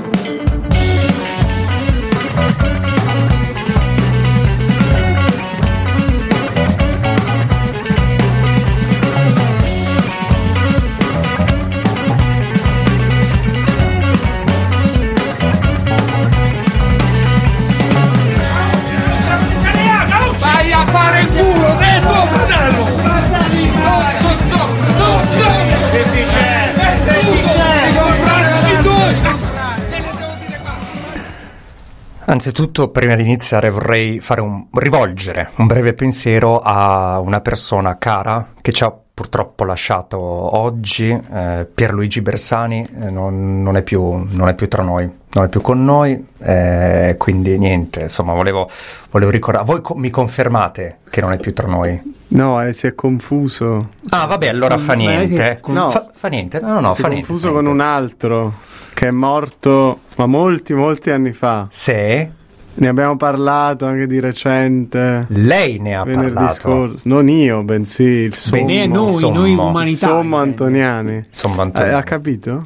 Vai a fare il culo del tuo fratello! Anzitutto, prima di iniziare, vorrei rivolgere un breve pensiero a una persona cara che ci ha purtroppo lasciato oggi. Pierluigi Bersani non è più tra noi, non è più con noi, quindi niente, insomma volevo ricordare. Voi mi confermate che non è più tra noi? No, si è confuso. Ah, vabbè, allora fa niente. Fa niente, no, si fa è niente. confuso con un altro che è morto ma molti anni fa. Sì. Ne abbiamo parlato anche di recente. Lei ne ha venerdì parlato. Scorso. Non io, bensì il sommo. Noi umanità. Sommo Antoniani. Ha capito?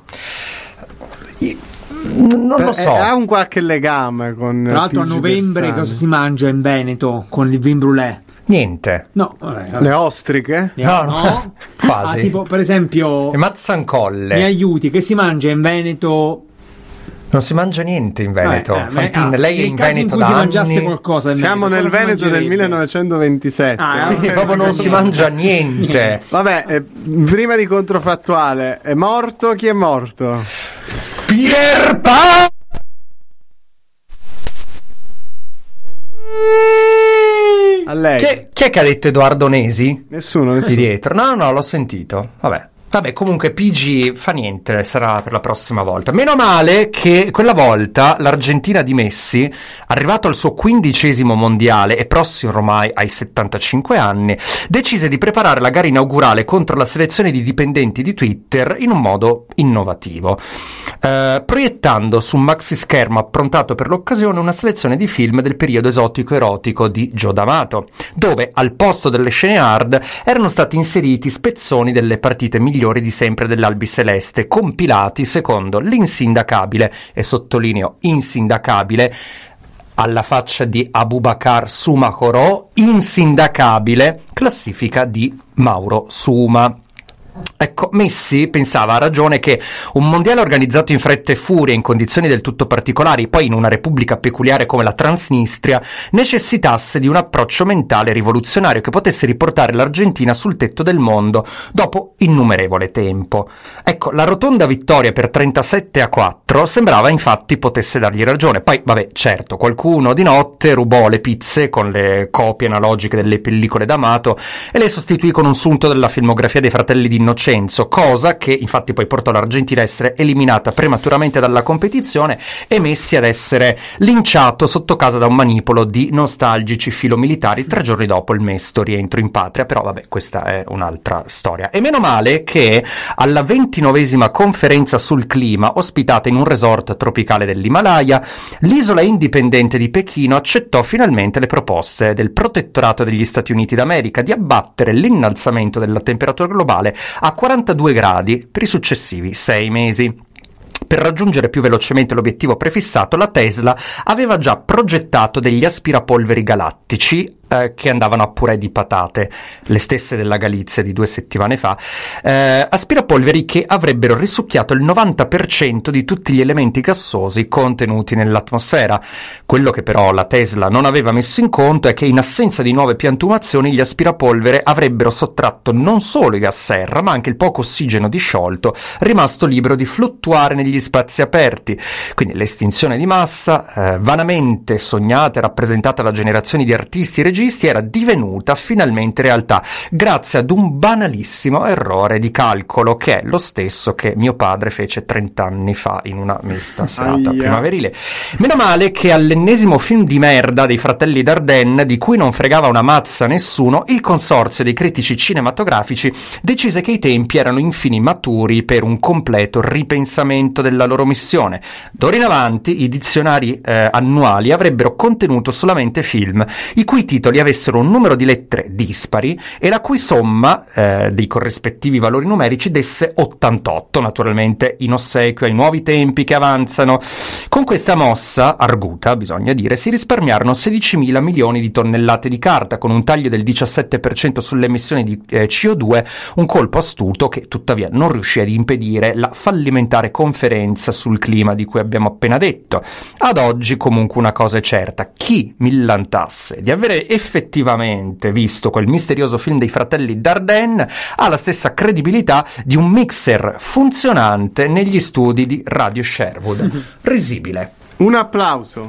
Non lo so. Ha un qualche legame con. Tra l'altro a novembre Bersani. cosa si mangia in Veneto con il vin brûlé? Niente. No, le ostriche? No. Quasi. Tipo, per esempio, le mazzancolle. Mi aiuti, che si mangia in Veneto? Non si mangia niente in Veneto. Lei è in Veneto in cui da si anni. mangiasse qualcosa in Siamo nel Veneto del 1927. Quindi proprio non si mangia niente. Vabbè, prima di controfattuale, è morto? Chi è morto? Pierpaolo! A lei. Chi è che ha detto Edoardo Nesi? Nessuno. Di dietro. No, l'ho sentito. Vabbè, comunque PG fa niente, sarà per la prossima volta. Meno male che quella volta l'Argentina di Messi, arrivato al suo 15° mondiale e prossimo ormai ai 75 anni, decise di preparare la gara inaugurale contro la selezione di dipendenti di Twitter in un modo innovativo, proiettando su un maxi schermo approntato per l'occasione una selezione di film del periodo esotico-erotico di Joe D'Amato, dove al posto delle scene hard erano stati inseriti spezzoni delle partite migliori migliori di sempre dell'Albiceleste, compilati secondo l'insindacabile, e sottolineo insindacabile, alla faccia di Abubakar Sumacorò, insindacabile classifica di Mauro Suma. Ecco, Messi pensava a ragione che un mondiale organizzato in fretta e furia, in condizioni del tutto particolari, poi in una repubblica peculiare come la Transnistria, necessitasse di un approccio mentale rivoluzionario che potesse riportare l'Argentina sul tetto del mondo dopo innumerevole tempo. Ecco, la rotonda vittoria per 37-4 sembrava infatti potesse dargli ragione. Poi, vabbè, certo, qualcuno di notte rubò le pizze con le copie analogiche delle pellicole d'Amato e le sostituì con un sunto della filmografia dei fratelli di Innocenzo, cosa che infatti poi portò l'Argentina a essere eliminata prematuramente dalla competizione e Messi ad essere linciato sotto casa da un manipolo di nostalgici filomilitari 3 giorni dopo il mesto rientro in patria. Però vabbè, questa è un'altra storia. E meno male che alla 29esima conferenza sul clima, ospitata in un resort tropicale dell'Himalaya, l'isola indipendente di Pechino accettò finalmente le proposte del protettorato degli Stati Uniti d'America di abbattere l'innalzamento della temperatura globale a 42 gradi per i successivi 6 mesi. Per raggiungere più velocemente l'obiettivo prefissato, la Tesla aveva già progettato degli aspirapolveri galattici che andavano a purè di patate, le stesse della Galizia di 2 settimane fa, aspirapolveri che avrebbero risucchiato il 90% di tutti gli elementi gassosi contenuti nell'atmosfera. Quello che però la Tesla non aveva messo in conto è che in assenza di nuove piantumazioni gli aspirapolvere avrebbero sottratto non solo i gas serra ma anche il poco ossigeno disciolto rimasto libero di fluttuare negli spazi aperti. Quindi l'estinzione di massa, vanamente sognata e rappresentata da generazioni di artisti e registi, era divenuta finalmente realtà grazie ad un banalissimo errore di calcolo, che è lo stesso che mio padre fece 30 anni fa in una mista serata primaverile. Meno male che all'ennesimo film di merda dei fratelli Dardenne, di cui non fregava una mazza nessuno, il consorzio dei critici cinematografici decise che i tempi erano infine maturi per un completo ripensamento della loro missione. D'ora in avanti i dizionari annuali avrebbero contenuto solamente film i cui titoli avessero un numero di lettere dispari e la cui somma dei corrispettivi valori numerici desse 88, naturalmente in ossequio ai nuovi tempi che avanzano. Con questa mossa arguta, bisogna dire, si risparmiarono 16.000 milioni di tonnellate di carta, con un taglio del 17% sulle emissioni di CO2, un colpo astuto che tuttavia non riuscì ad impedire la fallimentare conferenza sul clima di cui abbiamo appena detto. Ad oggi comunque una cosa è certa: chi millantasse di avere effettivamente visto quel misterioso film dei fratelli Dardenne ha la stessa credibilità di un mixer funzionante negli studi di Radio Sherwood. Risibile. Un applauso.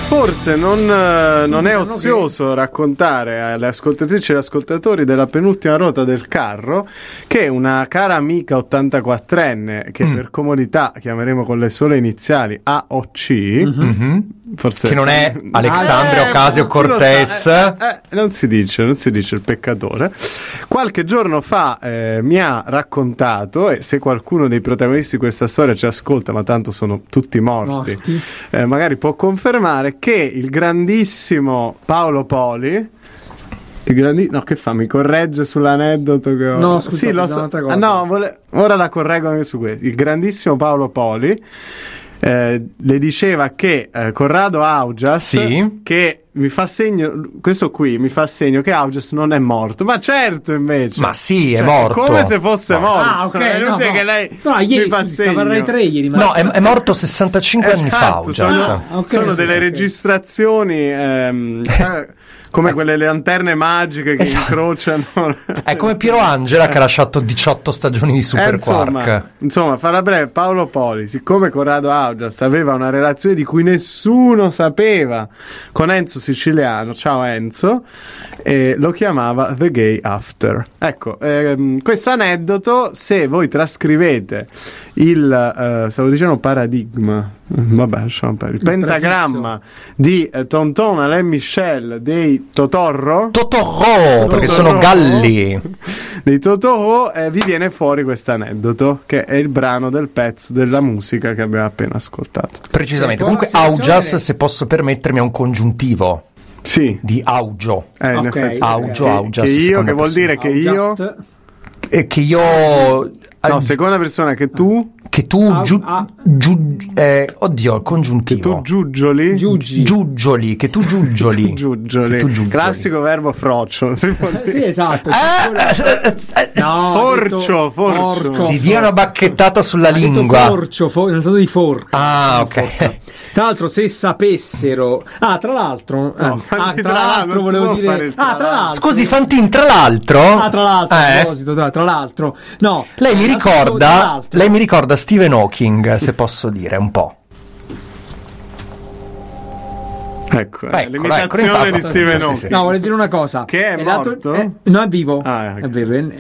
forse non è ozioso raccontare alle ascoltatrici e agli ascoltatori della penultima ruota del carro che una cara amica 84enne, che per comodità chiameremo con le sole iniziali AOC, forse che non è Alexandria Ocasio-Cortez, non si dice il peccatore, qualche giorno fa mi ha raccontato, e se qualcuno dei protagonisti di questa storia ci ascolta, ma tanto sono tutti morti. Magari può confermare che il grandissimo Paolo Poli, no, che fa? Mi corregge sull'aneddoto che ho. No, scusa, sì, lo so. Ora la correggo anche su questo. Il grandissimo Paolo Poli le diceva che Corrado Augias, che mi fa segno, questo qui mi fa segno che Augias non è morto, ma certo invece, ma sì, è morto, come se fosse morto. Ah, ok, no, che lei ieri mi fa stava Rai 3 ieri, no, è morto 65 anni fa Augias. Sono delle registrazioni come quelle lanterne magiche che incrociano. È come Piero Angela che ha lasciato 18 stagioni di Super Quark. Insomma, farà breve, Paolo Poli, siccome Corrado Augias aveva una relazione di cui nessuno sapeva con Enzo Siciliano, ciao Enzo, lo chiamava The Gay After. Ecco, questo aneddoto, se voi trascrivete stavo dicendo paradigma, vabbè, lasciamo perdere, il pentagramma di Tonton Alain Michel dei Totorro, perché sono galli dei Totorro, vi viene fuori questo aneddoto, che è il brano del pezzo della musica che abbiamo appena ascoltato. Precisamente. Comunque Augias, se posso permettermi, è un congiuntivo di augio. In effetti. Augias, che vuol dire che io no, seconda persona, che tu oddio, il congiuntivo, che tu giuggioli, che tu giuggioli. Classico verbo froccio. Sì, esatto. Forcio. Si dia una bacchettata sulla lingua. Forcio, nel senso di forca. Ah, ok. Tra l'altro, se sapessero, tra l'altro volevo dire, tra l'altro, scusi Fantin, tra l'altro, tra l'altro, no, lei mi ricorda Stephen Hawking, se posso dire un po'. Ecco, l'imitazione di Stephen Hawking. Sì. No, volevo dire una cosa. Che è morto? No, è vivo. È vero.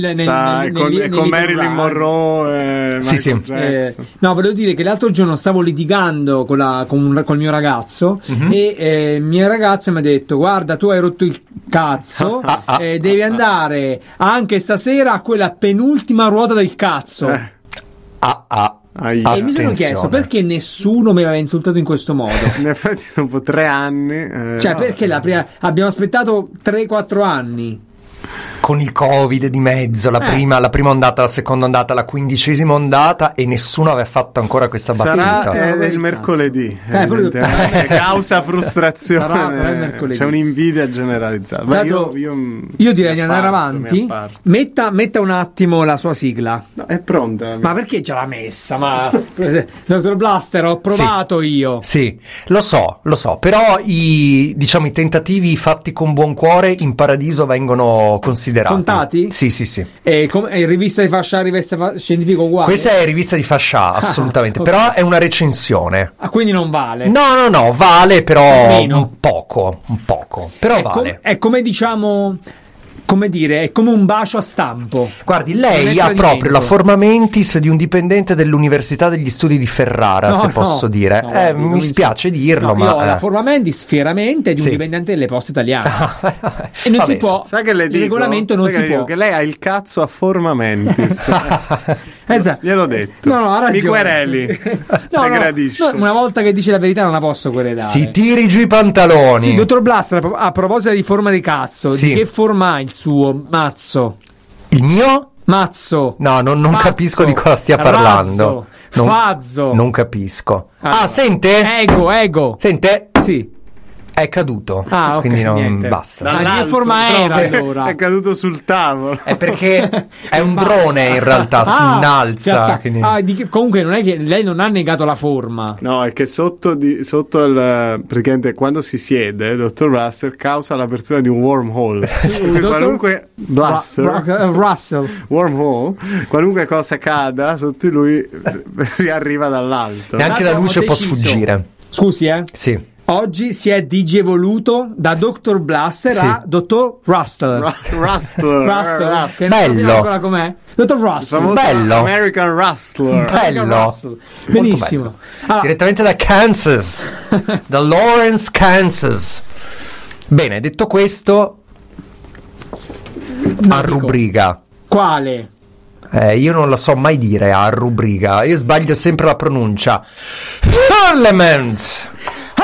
Con Marilyn Monroe. Sì. No, volevo dire che l'altro giorno stavo litigando col mio ragazzo e mio ragazzo mi ha detto: guarda, tu hai rotto il cazzo, devi andare anche stasera a quella penultima ruota del cazzo. E mi sono chiesto perché nessuno mi aveva insultato in questo modo. In effetti dopo 3 anni perché abbiamo aspettato 3-4 anni con il Covid di mezzo, la prima ondata, la seconda ondata, la 15ª ondata, e nessuno aveva fatto ancora questa battuta. Sarà il mercoledì, causa frustrazione. Sarà il mercoledì. C'è un'invidia generalizzata. Io direi di andare avanti. Metta un attimo la sua sigla. No, è pronta. Ma perché già l'ha messa? Dottor Blaster, ho provato io. Sì, lo so, però i tentativi fatti con buon cuore in paradiso vengono considerati. Contati? Sì. E rivista di fascia, rivista scientifica uguale? Questa è rivista di fascia, assolutamente. Okay. Però è una recensione. Quindi non vale? No, vale, però un poco. Però vale. È come come dire, è come un bacio a stampo. Guardi, lei ha proprio la forma mentis di un dipendente dell'Università degli Studi di Ferrara, se posso dire. Mi spiace dirlo, ma... Io ho la forma mentis fieramente di un dipendente delle Poste Italiane. E non si può... Sai che le dico, il regolamento non si può. Che lei ha il cazzo a forma mentis. Esatto. Gliel'ho detto. No, ha ragione. Mi quereli. Se gradisci. No, una volta che dice la verità non la posso querelare. Si tiri giù i pantaloni. Sì, dottor Blaster, a proposito di forma di cazzo, di che forma ha il suo mazzo? Il mio? Mazzo. No, non capisco di cosa stia parlando. Fazzo. Non capisco. Sente? Ego. Sente? Sì. È caduto, ok, quindi non niente. basta. Ma che forma era allora? È caduto sul tavolo. È perché è un drone in realtà, si innalza. Comunque non è che lei non ha negato la forma. No, è che sotto praticamente quando si siede, il dottor Blaster causa l'apertura di un wormhole. Qualunque Russell. Wormhole, qualunque cosa cada sotto di lui riarriva dall'alto. Neanche la luce può sfuggire. Scusi, Sì. Oggi si è digievoluto da Dr. Blaster a Dr. Rustler. Rustler. Che non Bello. sappiamo ancora com'è. Dr. Rustler. Bello. American Rustler. Bello. Benissimo. Molto bello. Allora, Direttamente da Kansas, da Lawrence, Kansas. Bene, detto questo, a rubrica. quale? Io non la so mai dire a rubrica, io sbaglio sempre la pronuncia. Parliament.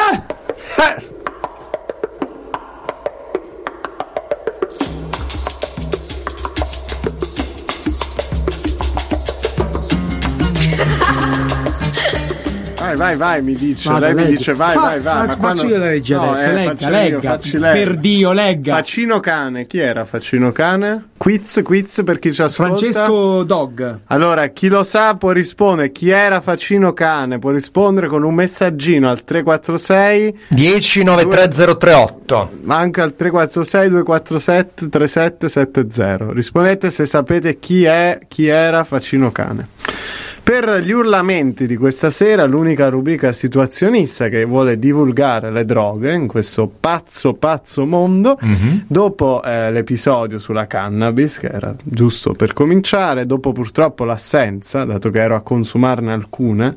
Vai, mi dice. Vado, lei mi leggo. dice vai. Ma Faccio io la regia adesso. Legga. lei. Per Dio, legga. Facino Cane, chi era Facino Cane? Quiz per chi ci ascolta. Francesco Dog. Allora, chi lo sa può rispondere. Chi era Facino Cane può rispondere con un messaggino al 346 1093038. manca al 346 247 3770. Rispondete se sapete chi era Facino Cane. Per gli urlamenti di questa sera, l'unica rubrica situazionista che vuole divulgare le droghe in questo pazzo mondo, dopo l'episodio sulla cannabis, che era giusto per cominciare, dopo purtroppo l'assenza, dato che ero a consumarne alcune,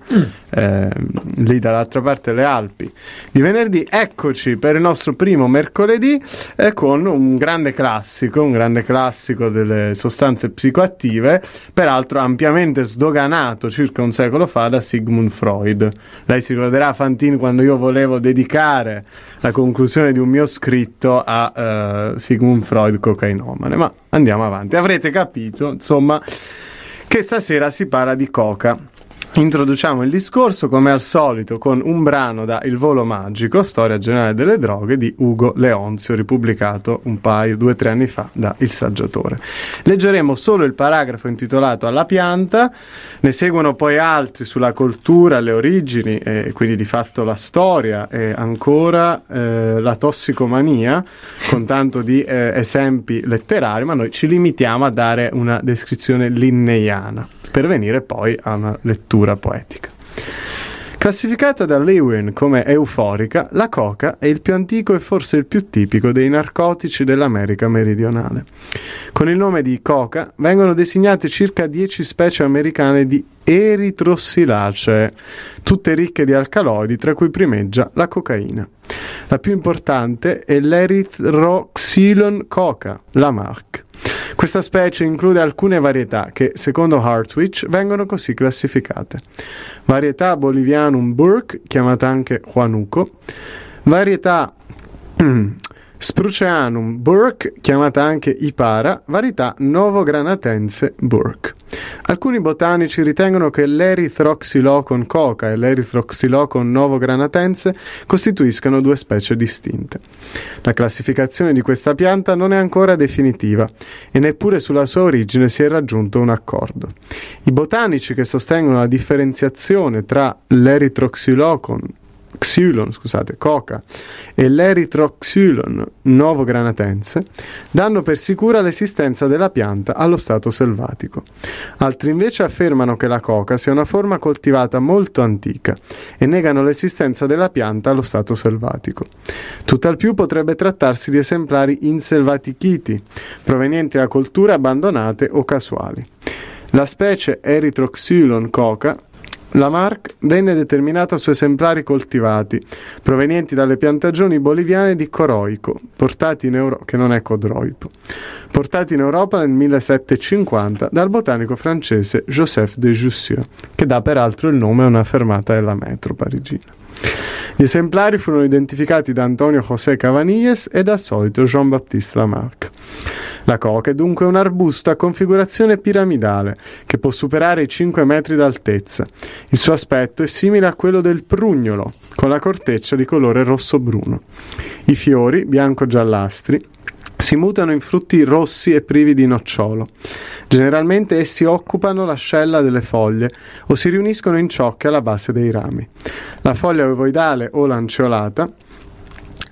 lì dall'altra parte delle Alpi, di venerdì, eccoci per il nostro primo mercoledì con un grande classico delle sostanze psicoattive, peraltro ampiamente sdoganato circa un secolo fa da Sigmund Freud. Lei si ricorderà, Fantini, quando io volevo dedicare la conclusione di un mio scritto a Sigmund Freud cocainomane, ma andiamo avanti. Avrete capito, insomma, che stasera si parla di coca. Introduciamo il discorso come al solito con un brano da Il volo magico, storia generale delle droghe di Ugo Leonzio, ripubblicato 2 o 3 anni fa da Il Saggiatore. Leggeremo solo il paragrafo intitolato Alla pianta, ne seguono poi altri sulla coltura, le origini e quindi di fatto la storia e ancora la tossicomania, con tanto di esempi letterari, ma noi ci limitiamo a dare una descrizione linneiana per venire poi a una lettura poetica. Classificata da Lewin come euforica, la coca è il più antico e forse il più tipico dei narcotici dell'America meridionale. Con il nome di coca vengono designate circa 10 specie americane di eritrossilacee, tutte ricche di alcaloidi, tra cui primeggia la cocaina. La più importante è l'Erythroxylon coca, la Mark. Questa specie include alcune varietà che, secondo Hartwich, vengono così classificate: varietà Bolivianum Burke, chiamata anche Juanuco; varietà Spruceanum Burke, chiamata anche Ipara; varietà Novogranatense Burke. Alcuni botanici ritengono che l'Erythroxylocon coca e l'Erythroxylocon novogranatense costituiscano 2 specie distinte. La classificazione di questa pianta non è ancora definitiva e neppure sulla sua origine si è raggiunto un accordo. I botanici che sostengono la differenziazione tra l'Erythroxylocon coca e l'Erythroxylon novogranatense danno per sicura l'esistenza della pianta allo stato selvatico. Altri invece affermano che la coca sia una forma coltivata molto antica e negano l'esistenza della pianta allo stato selvatico. Tutt'al più potrebbe trattarsi di esemplari inselvatichiti, provenienti da colture abbandonate o casuali. La specie Erythroxylon coca, la Mark, venne determinata su esemplari coltivati, provenienti dalle piantagioni boliviane di Coroico, che non è codroipo, portati in Europa nel 1750 dal botanico francese Joseph de Jussieu, che dà peraltro il nome a una fermata della metro parigina. Gli esemplari furono identificati da Antonio José Cavanilles e dal solito Jean-Baptiste Lamarck. La coca è dunque un arbusto a configurazione piramidale che può superare i 5 metri d'altezza. Il suo aspetto è simile a quello del prugnolo, con la corteccia di colore rosso-bruno. I fiori, bianco-giallastri, si mutano in frutti rossi e privi di nocciolo. Generalmente essi occupano l'ascella delle foglie o si riuniscono in ciocche alla base dei rami. La foglia ovoidale o lanceolata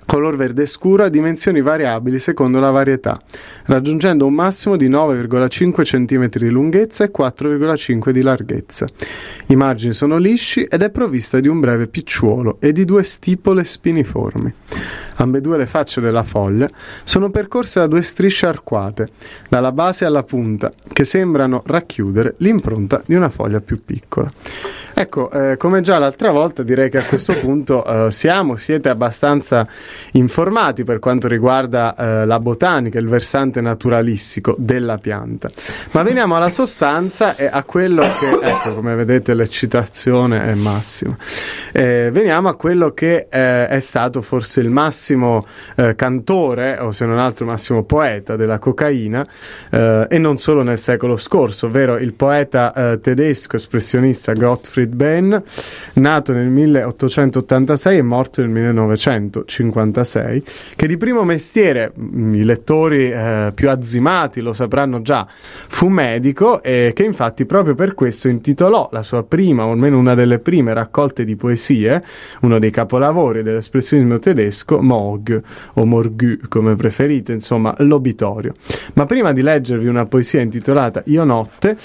color verde scuro a dimensioni variabili secondo la varietà, raggiungendo un massimo di 9,5 cm di lunghezza e 4,5 di larghezza. I margini sono lisci ed è provvista di un breve picciuolo e di 2 stipole spiniformi. Ambedue le facce della foglia sono percorse da 2 strisce arcuate, dalla base alla punta, che sembrano racchiudere l'impronta di una foglia più piccola. Ecco, come già l'altra volta, direi che a questo punto siete abbastanza informati per quanto riguarda la botanica, il versante naturalistico della pianta. Ma veniamo alla sostanza e a quello che, ecco, come vedete l'eccitazione è massima. Veniamo a quello che è stato forse il massimo cantore, o se non altro massimo poeta della cocaina, e non solo nel secolo scorso, ovvero il poeta tedesco espressionista Gottfried Benn, nato nel 1886 e morto nel 1956, che di primo mestiere, i lettori più azzimati lo sapranno già, fu medico, e che infatti proprio per questo intitolò la sua prima, o almeno una delle prime raccolte di poesie, uno dei capolavori dell'espressionismo tedesco, Morgue o Morgue come preferite, insomma l'obitorio. Ma prima di leggervi una poesia intitolata Io Notte,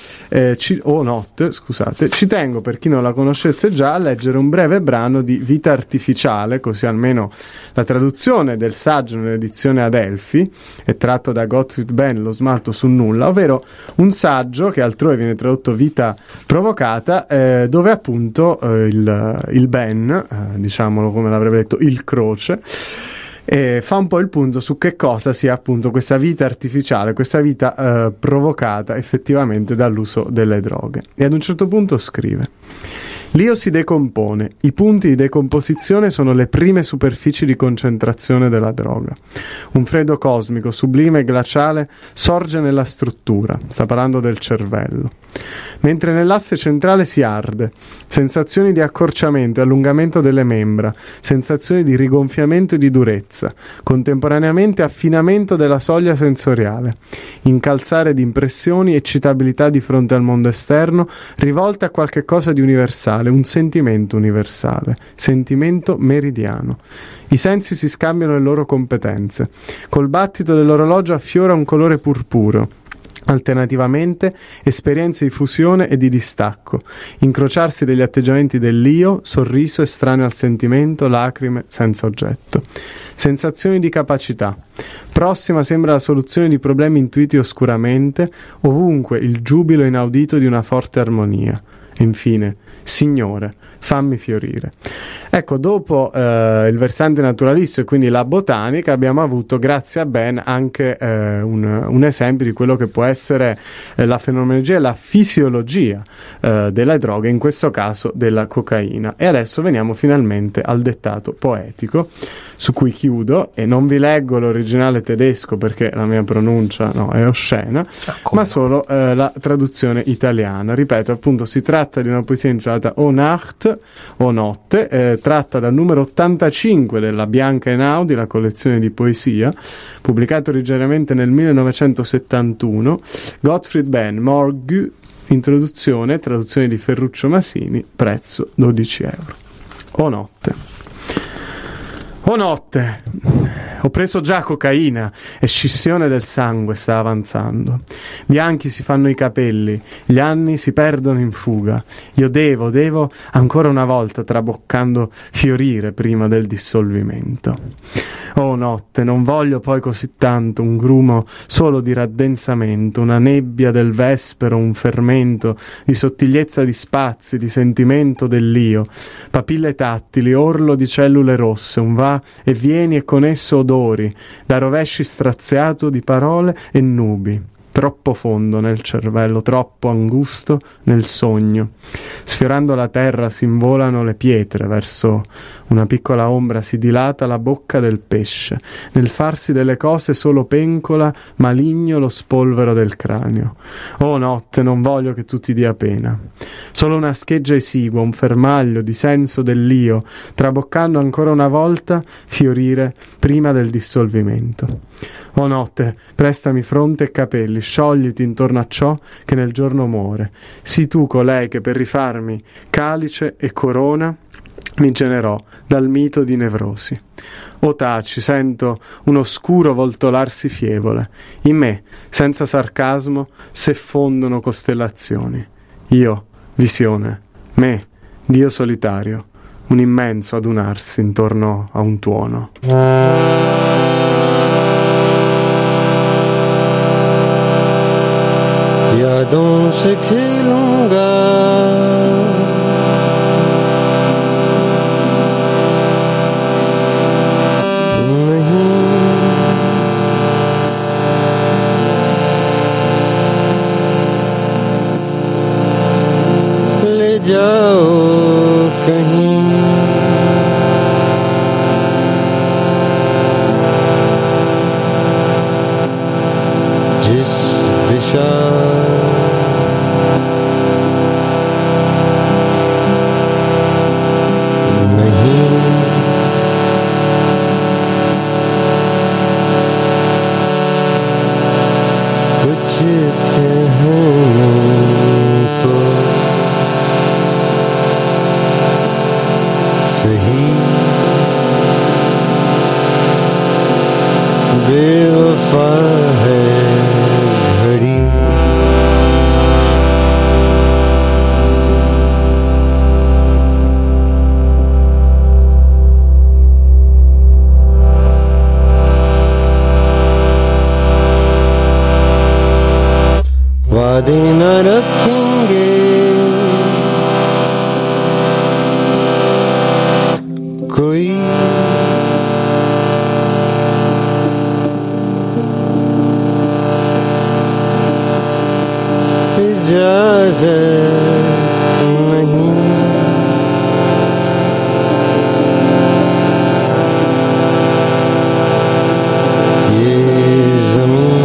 ci tengo, per chi non la conoscesse già, a leggere un breve brano di Vita Artificiale, così almeno la traduzione del saggio nell'edizione Adelphi è tratto da Gottfried Benn, Lo smalto sul nulla, ovvero un saggio che altrove viene tradotto Vita provocata, dove appunto il Benn, diciamolo come l'avrebbe detto il Croce, fa un po' il punto su che cosa sia appunto questa vita artificiale, questa vita provocata effettivamente dall'uso delle droghe. E ad un certo punto scrive: l'io si decompone, i punti di decomposizione sono le prime superfici di concentrazione della droga. Un freddo cosmico, sublime e glaciale sorge nella struttura, sta parlando del cervello, mentre nell'asse centrale si arde, sensazioni di accorciamento e allungamento delle membra, sensazioni di rigonfiamento e di durezza, contemporaneamente affinamento della soglia sensoriale, incalzare di impressioni, eccitabilità di fronte al mondo esterno, rivolta a qualche cosa di universale, un sentimento universale, sentimento meridiano. I sensi si scambiano le loro competenze. Col battito dell'orologio affiora un colore purpureo. Alternativamente, esperienze di fusione e di distacco, incrociarsi degli atteggiamenti dell'io, sorriso estraneo al sentimento, lacrime senza oggetto. Sensazioni di capacità. Prossima sembra la soluzione di problemi intuiti oscuramente, ovunque il giubilo inaudito di una forte armonia. E infine, Signore, fammi fiorire. Ecco, dopo il versante naturalistico e quindi la botanica, abbiamo avuto, grazie a Ben, anche un esempio di quello che può essere la fenomenologia e la fisiologia delle droghe, in questo caso della cocaina. E adesso veniamo finalmente al dettato poetico, su cui chiudo, e non vi leggo l'originale tedesco perché la mia pronuncia è oscena, ma solo la traduzione italiana. Ripeto, appunto, si tratta di una poesia intitolata O Nacht, o Notte, tratta dal numero 85 della Bianca Einaudi, la collezione di poesia, pubblicato originariamente nel 1971, Gottfried Benn, Morgue, introduzione, traduzione di Ferruccio Masini, prezzo 12 euro. O Notte. O notte, ho preso già cocaina e scissione del sangue sta avanzando. Bianchi si fanno i capelli, gli anni si perdono in fuga. Io devo ancora una volta traboccando fiorire prima del dissolvimento. Oh notte, non voglio poi così tanto un grumo solo di raddensamento, una nebbia del vespero, un fermento di sottigliezza di spazi, di sentimento dell'io, papille tattili, orlo di cellule rosse, un va e vieni e con esso odori, da rovesci straziato di parole e nubi. Troppo fondo nel cervello, troppo angusto nel sogno. Sfiorando la terra si involano le pietre, verso una piccola ombra si dilata la bocca del pesce. Nel farsi delle cose solo pencola, maligno lo spolvero del cranio. Oh notte, non voglio che tu ti dia pena. Solo una scheggia esigua, un fermaglio di senso dell'io, traboccando ancora una volta, fiorire prima del dissolvimento. Oh notte, prestami fronte e capelli, sciogliti intorno a ciò che nel giorno muore. Sii tu colei che per rifarmi calice e corona mi generò dal mito di nevrosi. o taci, sento un oscuro voltolarsi fievole. In me, senza sarcasmo, se fondono costellazioni. Io, visione, me, Dio solitario, un immenso adunarsi intorno a un tuono. यादों से खेलूंगा नहीं, ले जाओ कहीं जिस दिशा वादे न रखेंगे कोई इजाजत नहीं, ये जमीन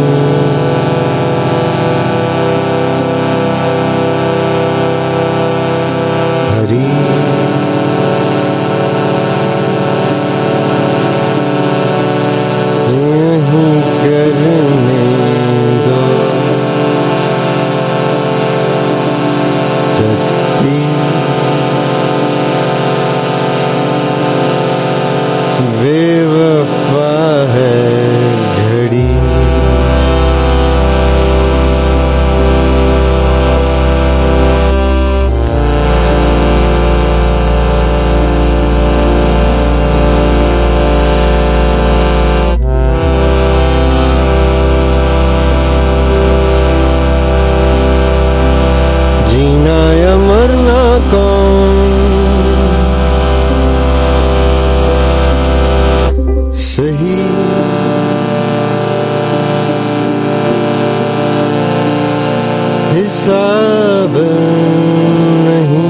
हिसाब नहीं,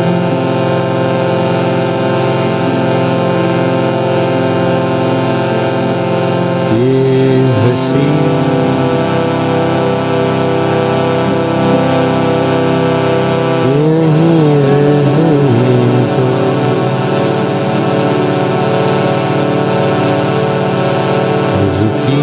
ये हंसी यहीं रहने दो, रुकी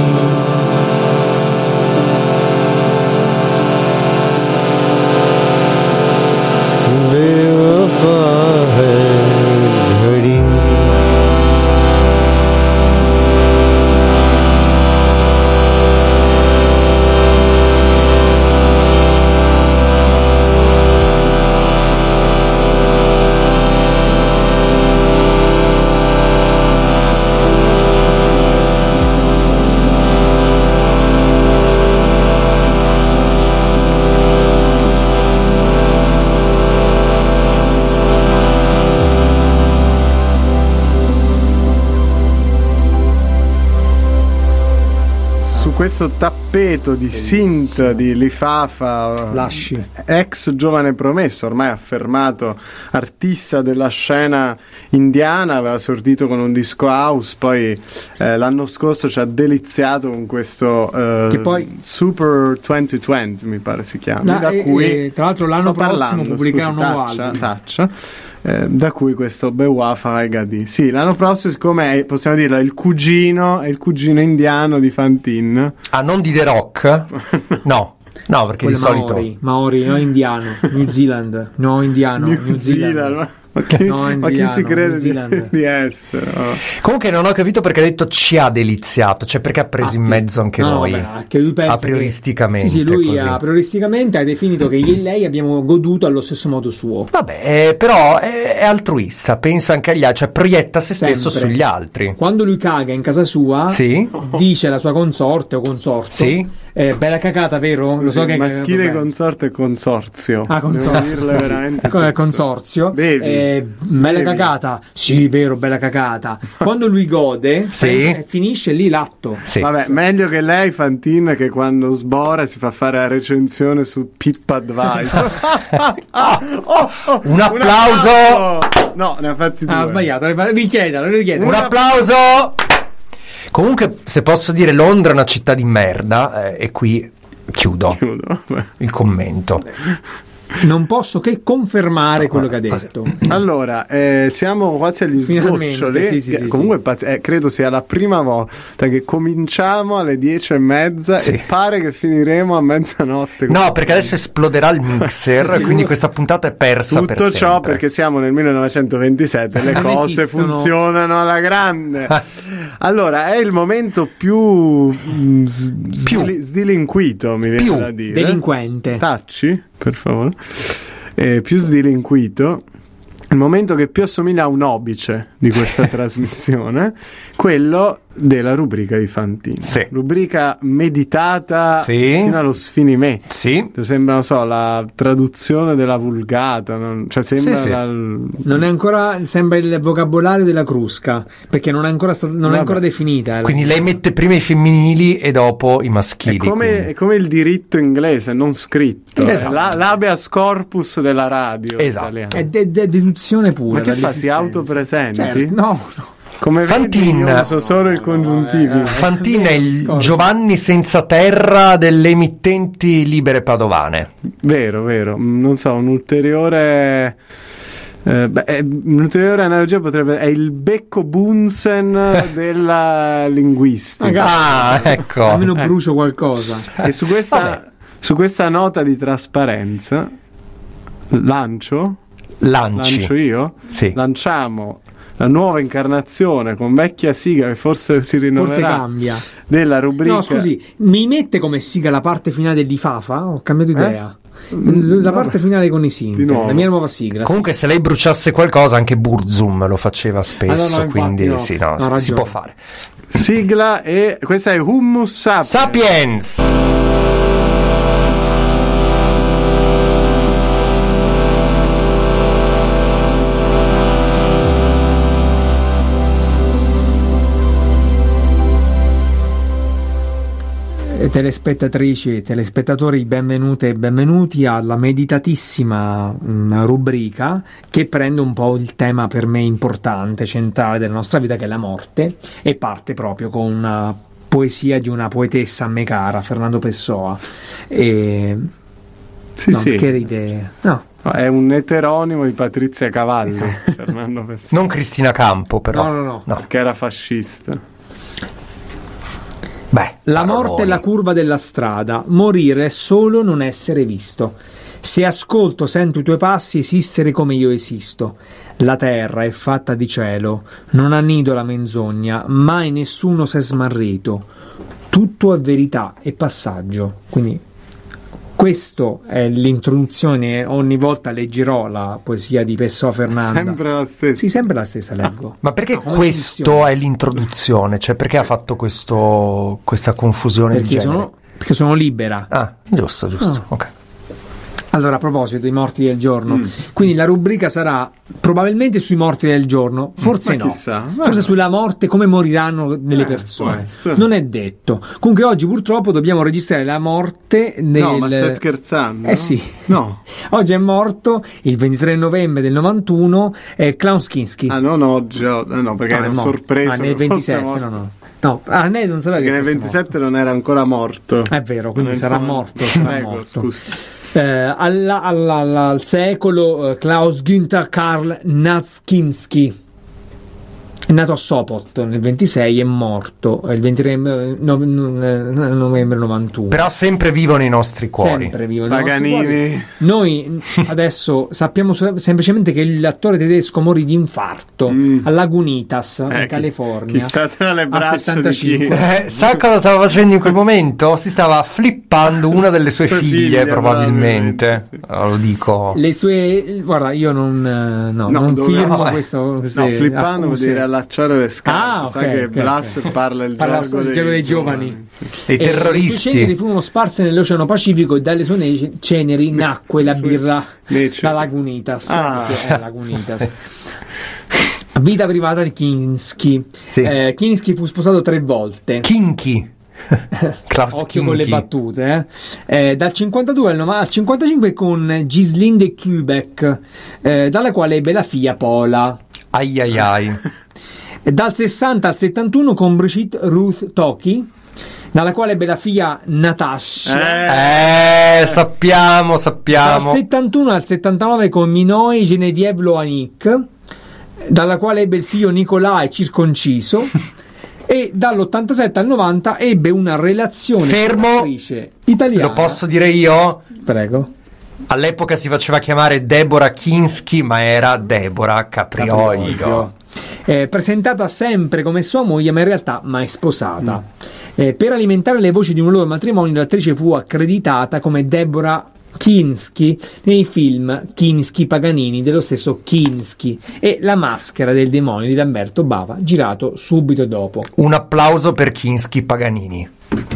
questo tappeto di synth di Lifafa, Lasci, ex Giovane Promesso, ormai affermato artista della scena indiana, aveva esordito con un disco house, poi l'anno scorso ci ha deliziato con questo che poi Super 2020 mi pare si chiama, da cui tra l'altro l'anno prossimo pubblicherà un nuovo album. Da cui questo Bewafa Egadi. Sì, l'anno prossimo, siccome possiamo dirlo, è il cugino indiano di Fantin. Ah, non di The Rock? No, perché quello di solito Maori, no indiano, New Zealand, no indiano, New Zealand. Ma chi si crede di essere? Oh. Comunque non ho capito perché ha detto ci ha deliziato, cioè perché ha preso in mezzo anche noi. Che lui pensa a prioristicamente. Sì, lui così. a prioristicamente ha definito che io e lei abbiamo goduto allo stesso modo suo. Vabbè, però è altruista, pensa anche agli altri, cioè proietta se stesso sugli altri. Quando lui caga in casa sua, dice alla sua consorte o consorzio, bella cacata, vero? Scusi, lo so che maschile consorte e consorzio. Consorzio. Devo dirle veramente consorzio. Bella cacata. Sì, vero, bella cacata. Quando lui gode, finisce lì l'atto. Vabbè, meglio che lei, Fantin, che quando sbora si fa fare la recensione su Pip Advisor. Un applauso. No, ne ha fatti due. Ha sbagliato, richiedalo. Un applauso. Comunque, se posso dire, Londra è una città di merda, e qui chiudo. Il commento. Non posso che confermare quello che ha detto. Allora, siamo quasi agli sgoccioli. Sì. Comunque credo sia la prima volta che cominciamo alle 10:30 e pare che finiremo a mezzanotte. No, perché adesso esploderà il mixer, quindi questa puntata è persa. Tutto ciò perché siamo nel 1927, le cose funzionano alla grande. Allora, è il momento più sdilinquito, mi viene da dire. Delinquente. Tacci, per favore. Più sdilinquito, il momento che più assomiglia a un obice di questa trasmissione, quello della rubrica di Fantin. Rubrica meditata fino allo sfinimento. Sembra, non so, la traduzione della Vulgata, sembra non è ancora, sembra il vocabolario della Crusca, perché non è ancora definita. Quindi lei mette prima i femminili e dopo i maschili. È come il diritto inglese, non scritto. L'habeas corpus della radio italiana. È deduzione pura. Ma che fa? Si autopresenti? No. Come Fantin, vedi, io uso solo il congiuntivo. Fantin è il Giovanni senza terra delle emittenti libere padovane. Vero. Non so, un'ulteriore analogia potrebbe... È il Becco Bunsen della linguistica. Ecco. Almeno brucio qualcosa. E su questa nota di trasparenza lancio io? Sì. Lanciamo la nuova incarnazione con vecchia sigla che forse si rinnoverà, forse cambia, della rubrica. No, scusi, mi mette come sigla la parte finale di Fafa? Ho cambiato idea. La parte finale con i Sinti, la mia nuova sigla. Comunque se lei bruciasse qualcosa anche Burzum lo faceva spesso, quindi si può fare. Sigla, e questa è Hummus Sapiens. Telespettatrici e telespettatori, benvenute e benvenuti alla meditatissima rubrica che prende un po' il tema per me importante, centrale della nostra vita, che è la morte, e parte proprio con una poesia di una poetessa a me cara, Fernando Pessoa. Che ride? No. È un eteronimo di Patrizia Cavalli, Fernando Pessoa. Non Cristina Campo, però. No. Perché era fascista. La morte è la curva della strada, morire è solo non essere visto. Se ascolto, sento i tuoi passi esistere come io esisto. La terra è fatta di cielo, non ha nido la menzogna, mai nessuno s'è smarrito. Tutto è verità e passaggio. Quindi questo è l'introduzione. Ogni volta leggerò la poesia di Pessoa Fernanda. Sempre la stessa. Sì, sempre la stessa leggo. Ma perché questo è l'introduzione? Cioè, perché ha fatto questa confusione di genere? Perché sono libera. Giusto. Ok. Allora, a proposito dei morti del giorno, quindi la rubrica sarà probabilmente sui morti del giorno, forse no, forse sulla morte, come moriranno delle persone, non è detto. Comunque oggi purtroppo dobbiamo registrare la morte No, ma stai scherzando? Sì. No. Oggi è morto il 23 novembre del 91 Klaus Kinski. Non oggi, no, perché ero sorpreso. Nel 27, no, lei non sapeva che nel 27 non era ancora morto. È vero, quindi sarà morto. Scusi. Al secolo Klaus Günther Karl Natzkinski. È nato a Sopot nel 26 e morto il 23 novembre 91. Però sempre vivo nei nostri cuori. Sempre vivo Paganini. nei nostri cuori. Noi adesso sappiamo semplicemente che l'attore tedesco morì di infarto a Lagunitas in California. Chissà tra le a braccia 65. Sa cosa stava facendo in quel momento? Si stava flippando una delle sue figlie probabilmente. Sì. Lo dico. Le sue, guarda, io non firmo questo. No, flippando vuol dire allacciare le scarpe. Sa che Blaster parla il gergo dei giovani. Dei terroristi. Le sue ceneri furono sparse nell'Oceano Pacifico e dalle sue ceneri nacque la birra, la Lagunitas. Lagunitas. Vita privata di Kinski. Sì. Kinski fu sposato 3 volte. Kinky. Occhio Kinky. Con le battute. Dal 52 al 55 con Ghislaine Kubek, dalla quale ebbe la figlia Pola. Ai ai ai. Dal 60 al 71 con Brigitte Ruth Toki, dalla quale ebbe la figlia Natasha. Sappiamo. Dal 71 al 79 con Minoy Genevieve Loanic, dalla quale ebbe il figlio Nicolai circonciso. E dall'87 al 90 ebbe una relazione con un'attrice italiana. Lo posso dire io? Prego. All'epoca si faceva chiamare Deborah Kinski, ma era Deborah Caprioglio. Presentata sempre come sua moglie, ma in realtà mai sposata. Per alimentare le voci di un loro matrimonio, l'attrice fu accreditata come Deborah Kinski nei film Kinski Paganini dello stesso Kinski e La maschera del demonio di Lamberto Bava, girato subito dopo. Un applauso per Kinski Paganini.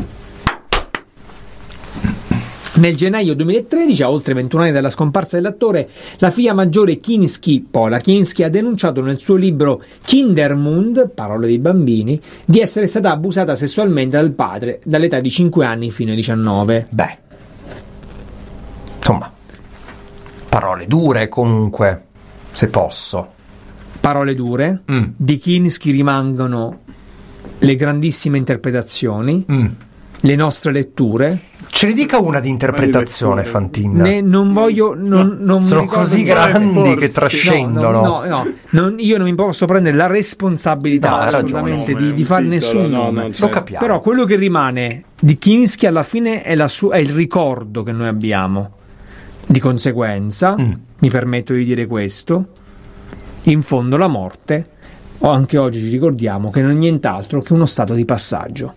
Nel gennaio 2013, a oltre 21 anni dalla scomparsa dell'attore, la figlia maggiore Kinski, Pola Kinski, ha denunciato nel suo libro Kindermund, parole dei bambini, di essere stata abusata sessualmente dal padre dall'età di 5 anni fino ai 19. Beh, insomma, parole dure comunque, se posso. Parole dure. Di Kinski rimangono le grandissime interpretazioni, le nostre letture. Ce ne dica una di interpretazione, Fantin. Non voglio. Non sono così grandi che trascendono. No, io non mi posso prendere la responsabilità assolutamente di fare nessun nome. Lo capiamo. Però quello che rimane di Kinski alla fine è il ricordo che noi abbiamo. Di conseguenza, mi permetto di dire questo, in fondo la morte, o anche oggi ci ricordiamo che non è nient'altro che uno stato di passaggio.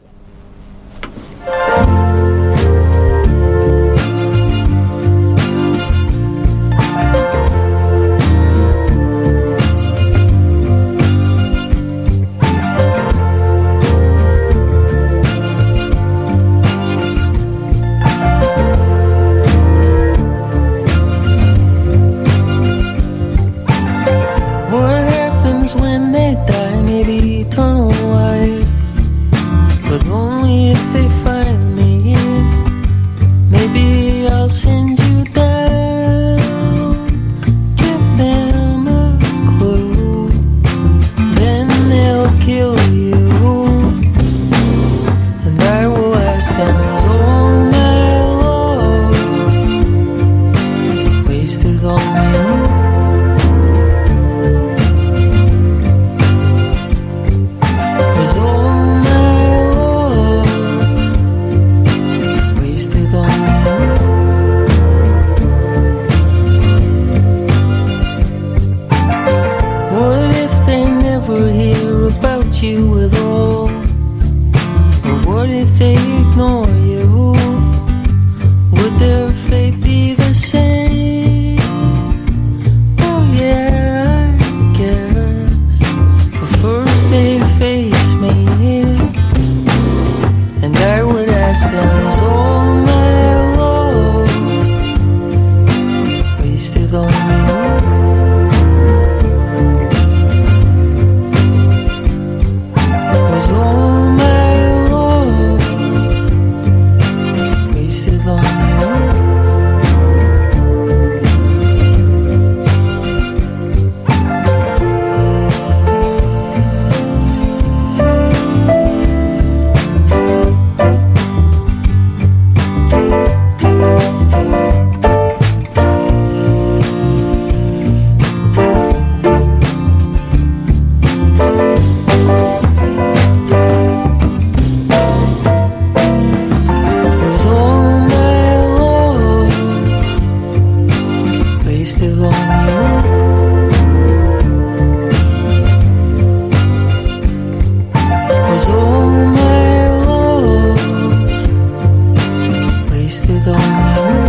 wasted on you.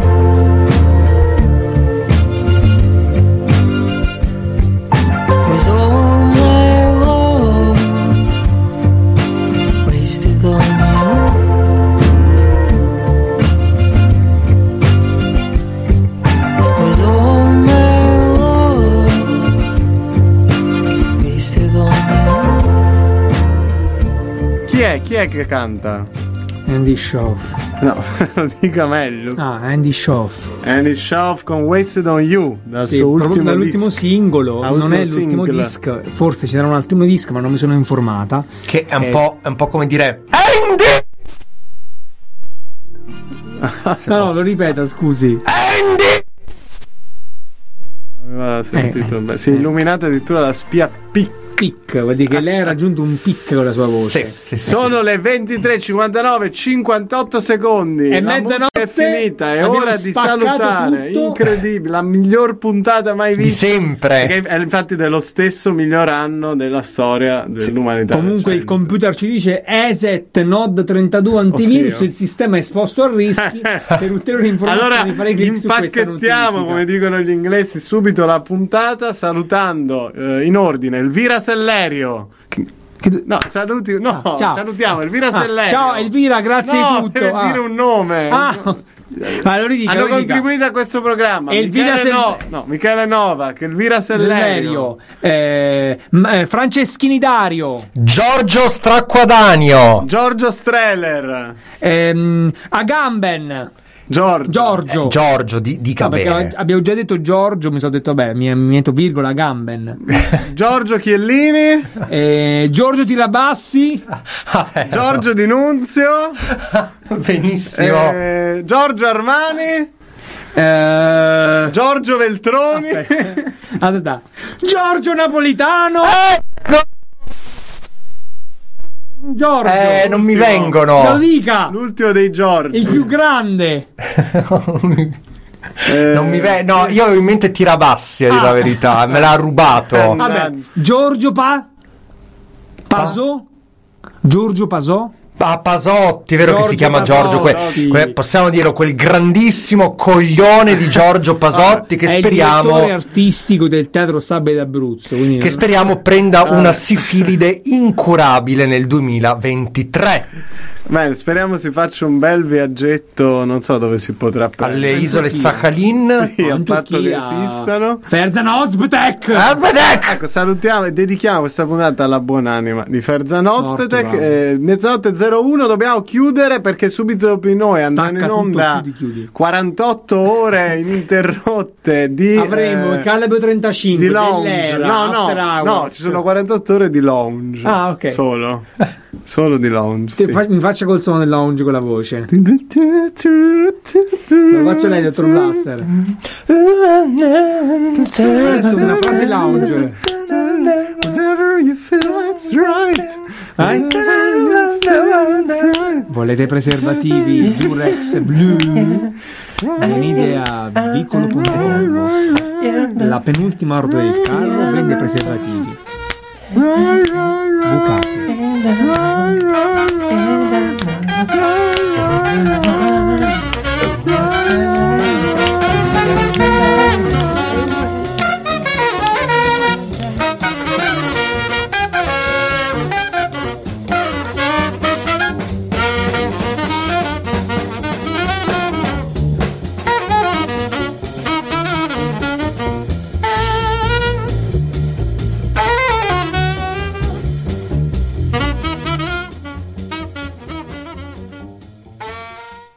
Was all my love wasted on you? Was all my love wasted on you? Chi è che canta? Andy Shauf. No, lo dica meglio. Ah, Andy Shauf. Andy Shauf con Wasted on You, dal suo ultimo dall'ultimo disco. singolo, non è l'ultimo single. disco, forse ci sarà un ultimo disco, ma non mi sono informata. Che è un po' come dire Andy! No, lo ripeta, scusi. Andy! Aveva sentito bene. Si è illuminata addirittura la spia Pic, vuol dire che lei ha raggiunto un pic con la sua voce. Sì. Sono le 23:59, 58 secondi. È la mezzanotte, musica è finita, è abbiamo ora di spaccato salutare. tutto. Incredibile, la miglior puntata mai Di vista. sempre. Che è infatti dello stesso miglior anno della storia dell'umanità. Comunque il computer ci dice ESET Node 32 antivirus, Oddio. il sistema è esposto a rischi. Per ulteriori informazioni Allora farei clic su questa impacchettiamo, come dicono gli inglesi, subito la puntata salutando in ordine Elvira Sellerio. No, saluti, no, ciao. salutiamo Elvira Sellerio. Ciao Elvira, grazie no, di tutto. deve dire un nome. Allora, dica, hanno contribuito a questo programma Elvira Michele Novak, Elvira Sellerio, Franceschini Dario, Giorgio Stracquadanio, Giorgio Streller, Agamben, Giorgio dica bene. Perché abbiamo già detto Giorgio, mi sono detto vabbè, mi metto virgola Agamben. Giorgio Chiellini, Giorgio Tirabassi, Giorgio Di Nunzio, benissimo, Giorgio Armani, Giorgio Veltroni, aspetta. Giorgio Napolitano, Giorgio, non mi vengono. Te lo dica. L'ultimo dei Giorgi, il più grande. Non mi no, io avevo in mente Tirabassi, a dire la verità, me l'ha rubato. Vabbè, Giorgio Pasò. Giorgio Pasò. Pasotti, vero, che si chiama Giorgio, possiamo dirlo, quel grandissimo coglione di Giorgio Pasotti, che è speriamo il direttore artistico del Teatro Stabile d'Abruzzo, quindi che speriamo prenda una sifilide incurabile nel 2023. Bene, speriamo si faccia un bel viaggetto, non so dove si potrà prendere. Alle isole Sakhalin, sì, a patto che esistano. Ferzan Ozpetek. Ecco, salutiamo e dedichiamo questa puntata alla buonanima di Ferzan Ozpetek. Mezzanotte 01 dobbiamo chiudere, perché subito dopo di noi andranno in onda 48 ore ininterrotte di avremo il Calabro 35 di lounge. No, ci sono 48 ore di lounge. Ah, ok. Solo di lounge. Sì. Mi faccia col suono del lounge con la voce. Lo faccio lei, dottor Blaster. Adesso una frase lounge. Whatever you feel, that's right. Volete preservativi Durex Blue? Venite a Vicolo Pontecorvo. La penultima orda del carro vende preservativi. Bucati.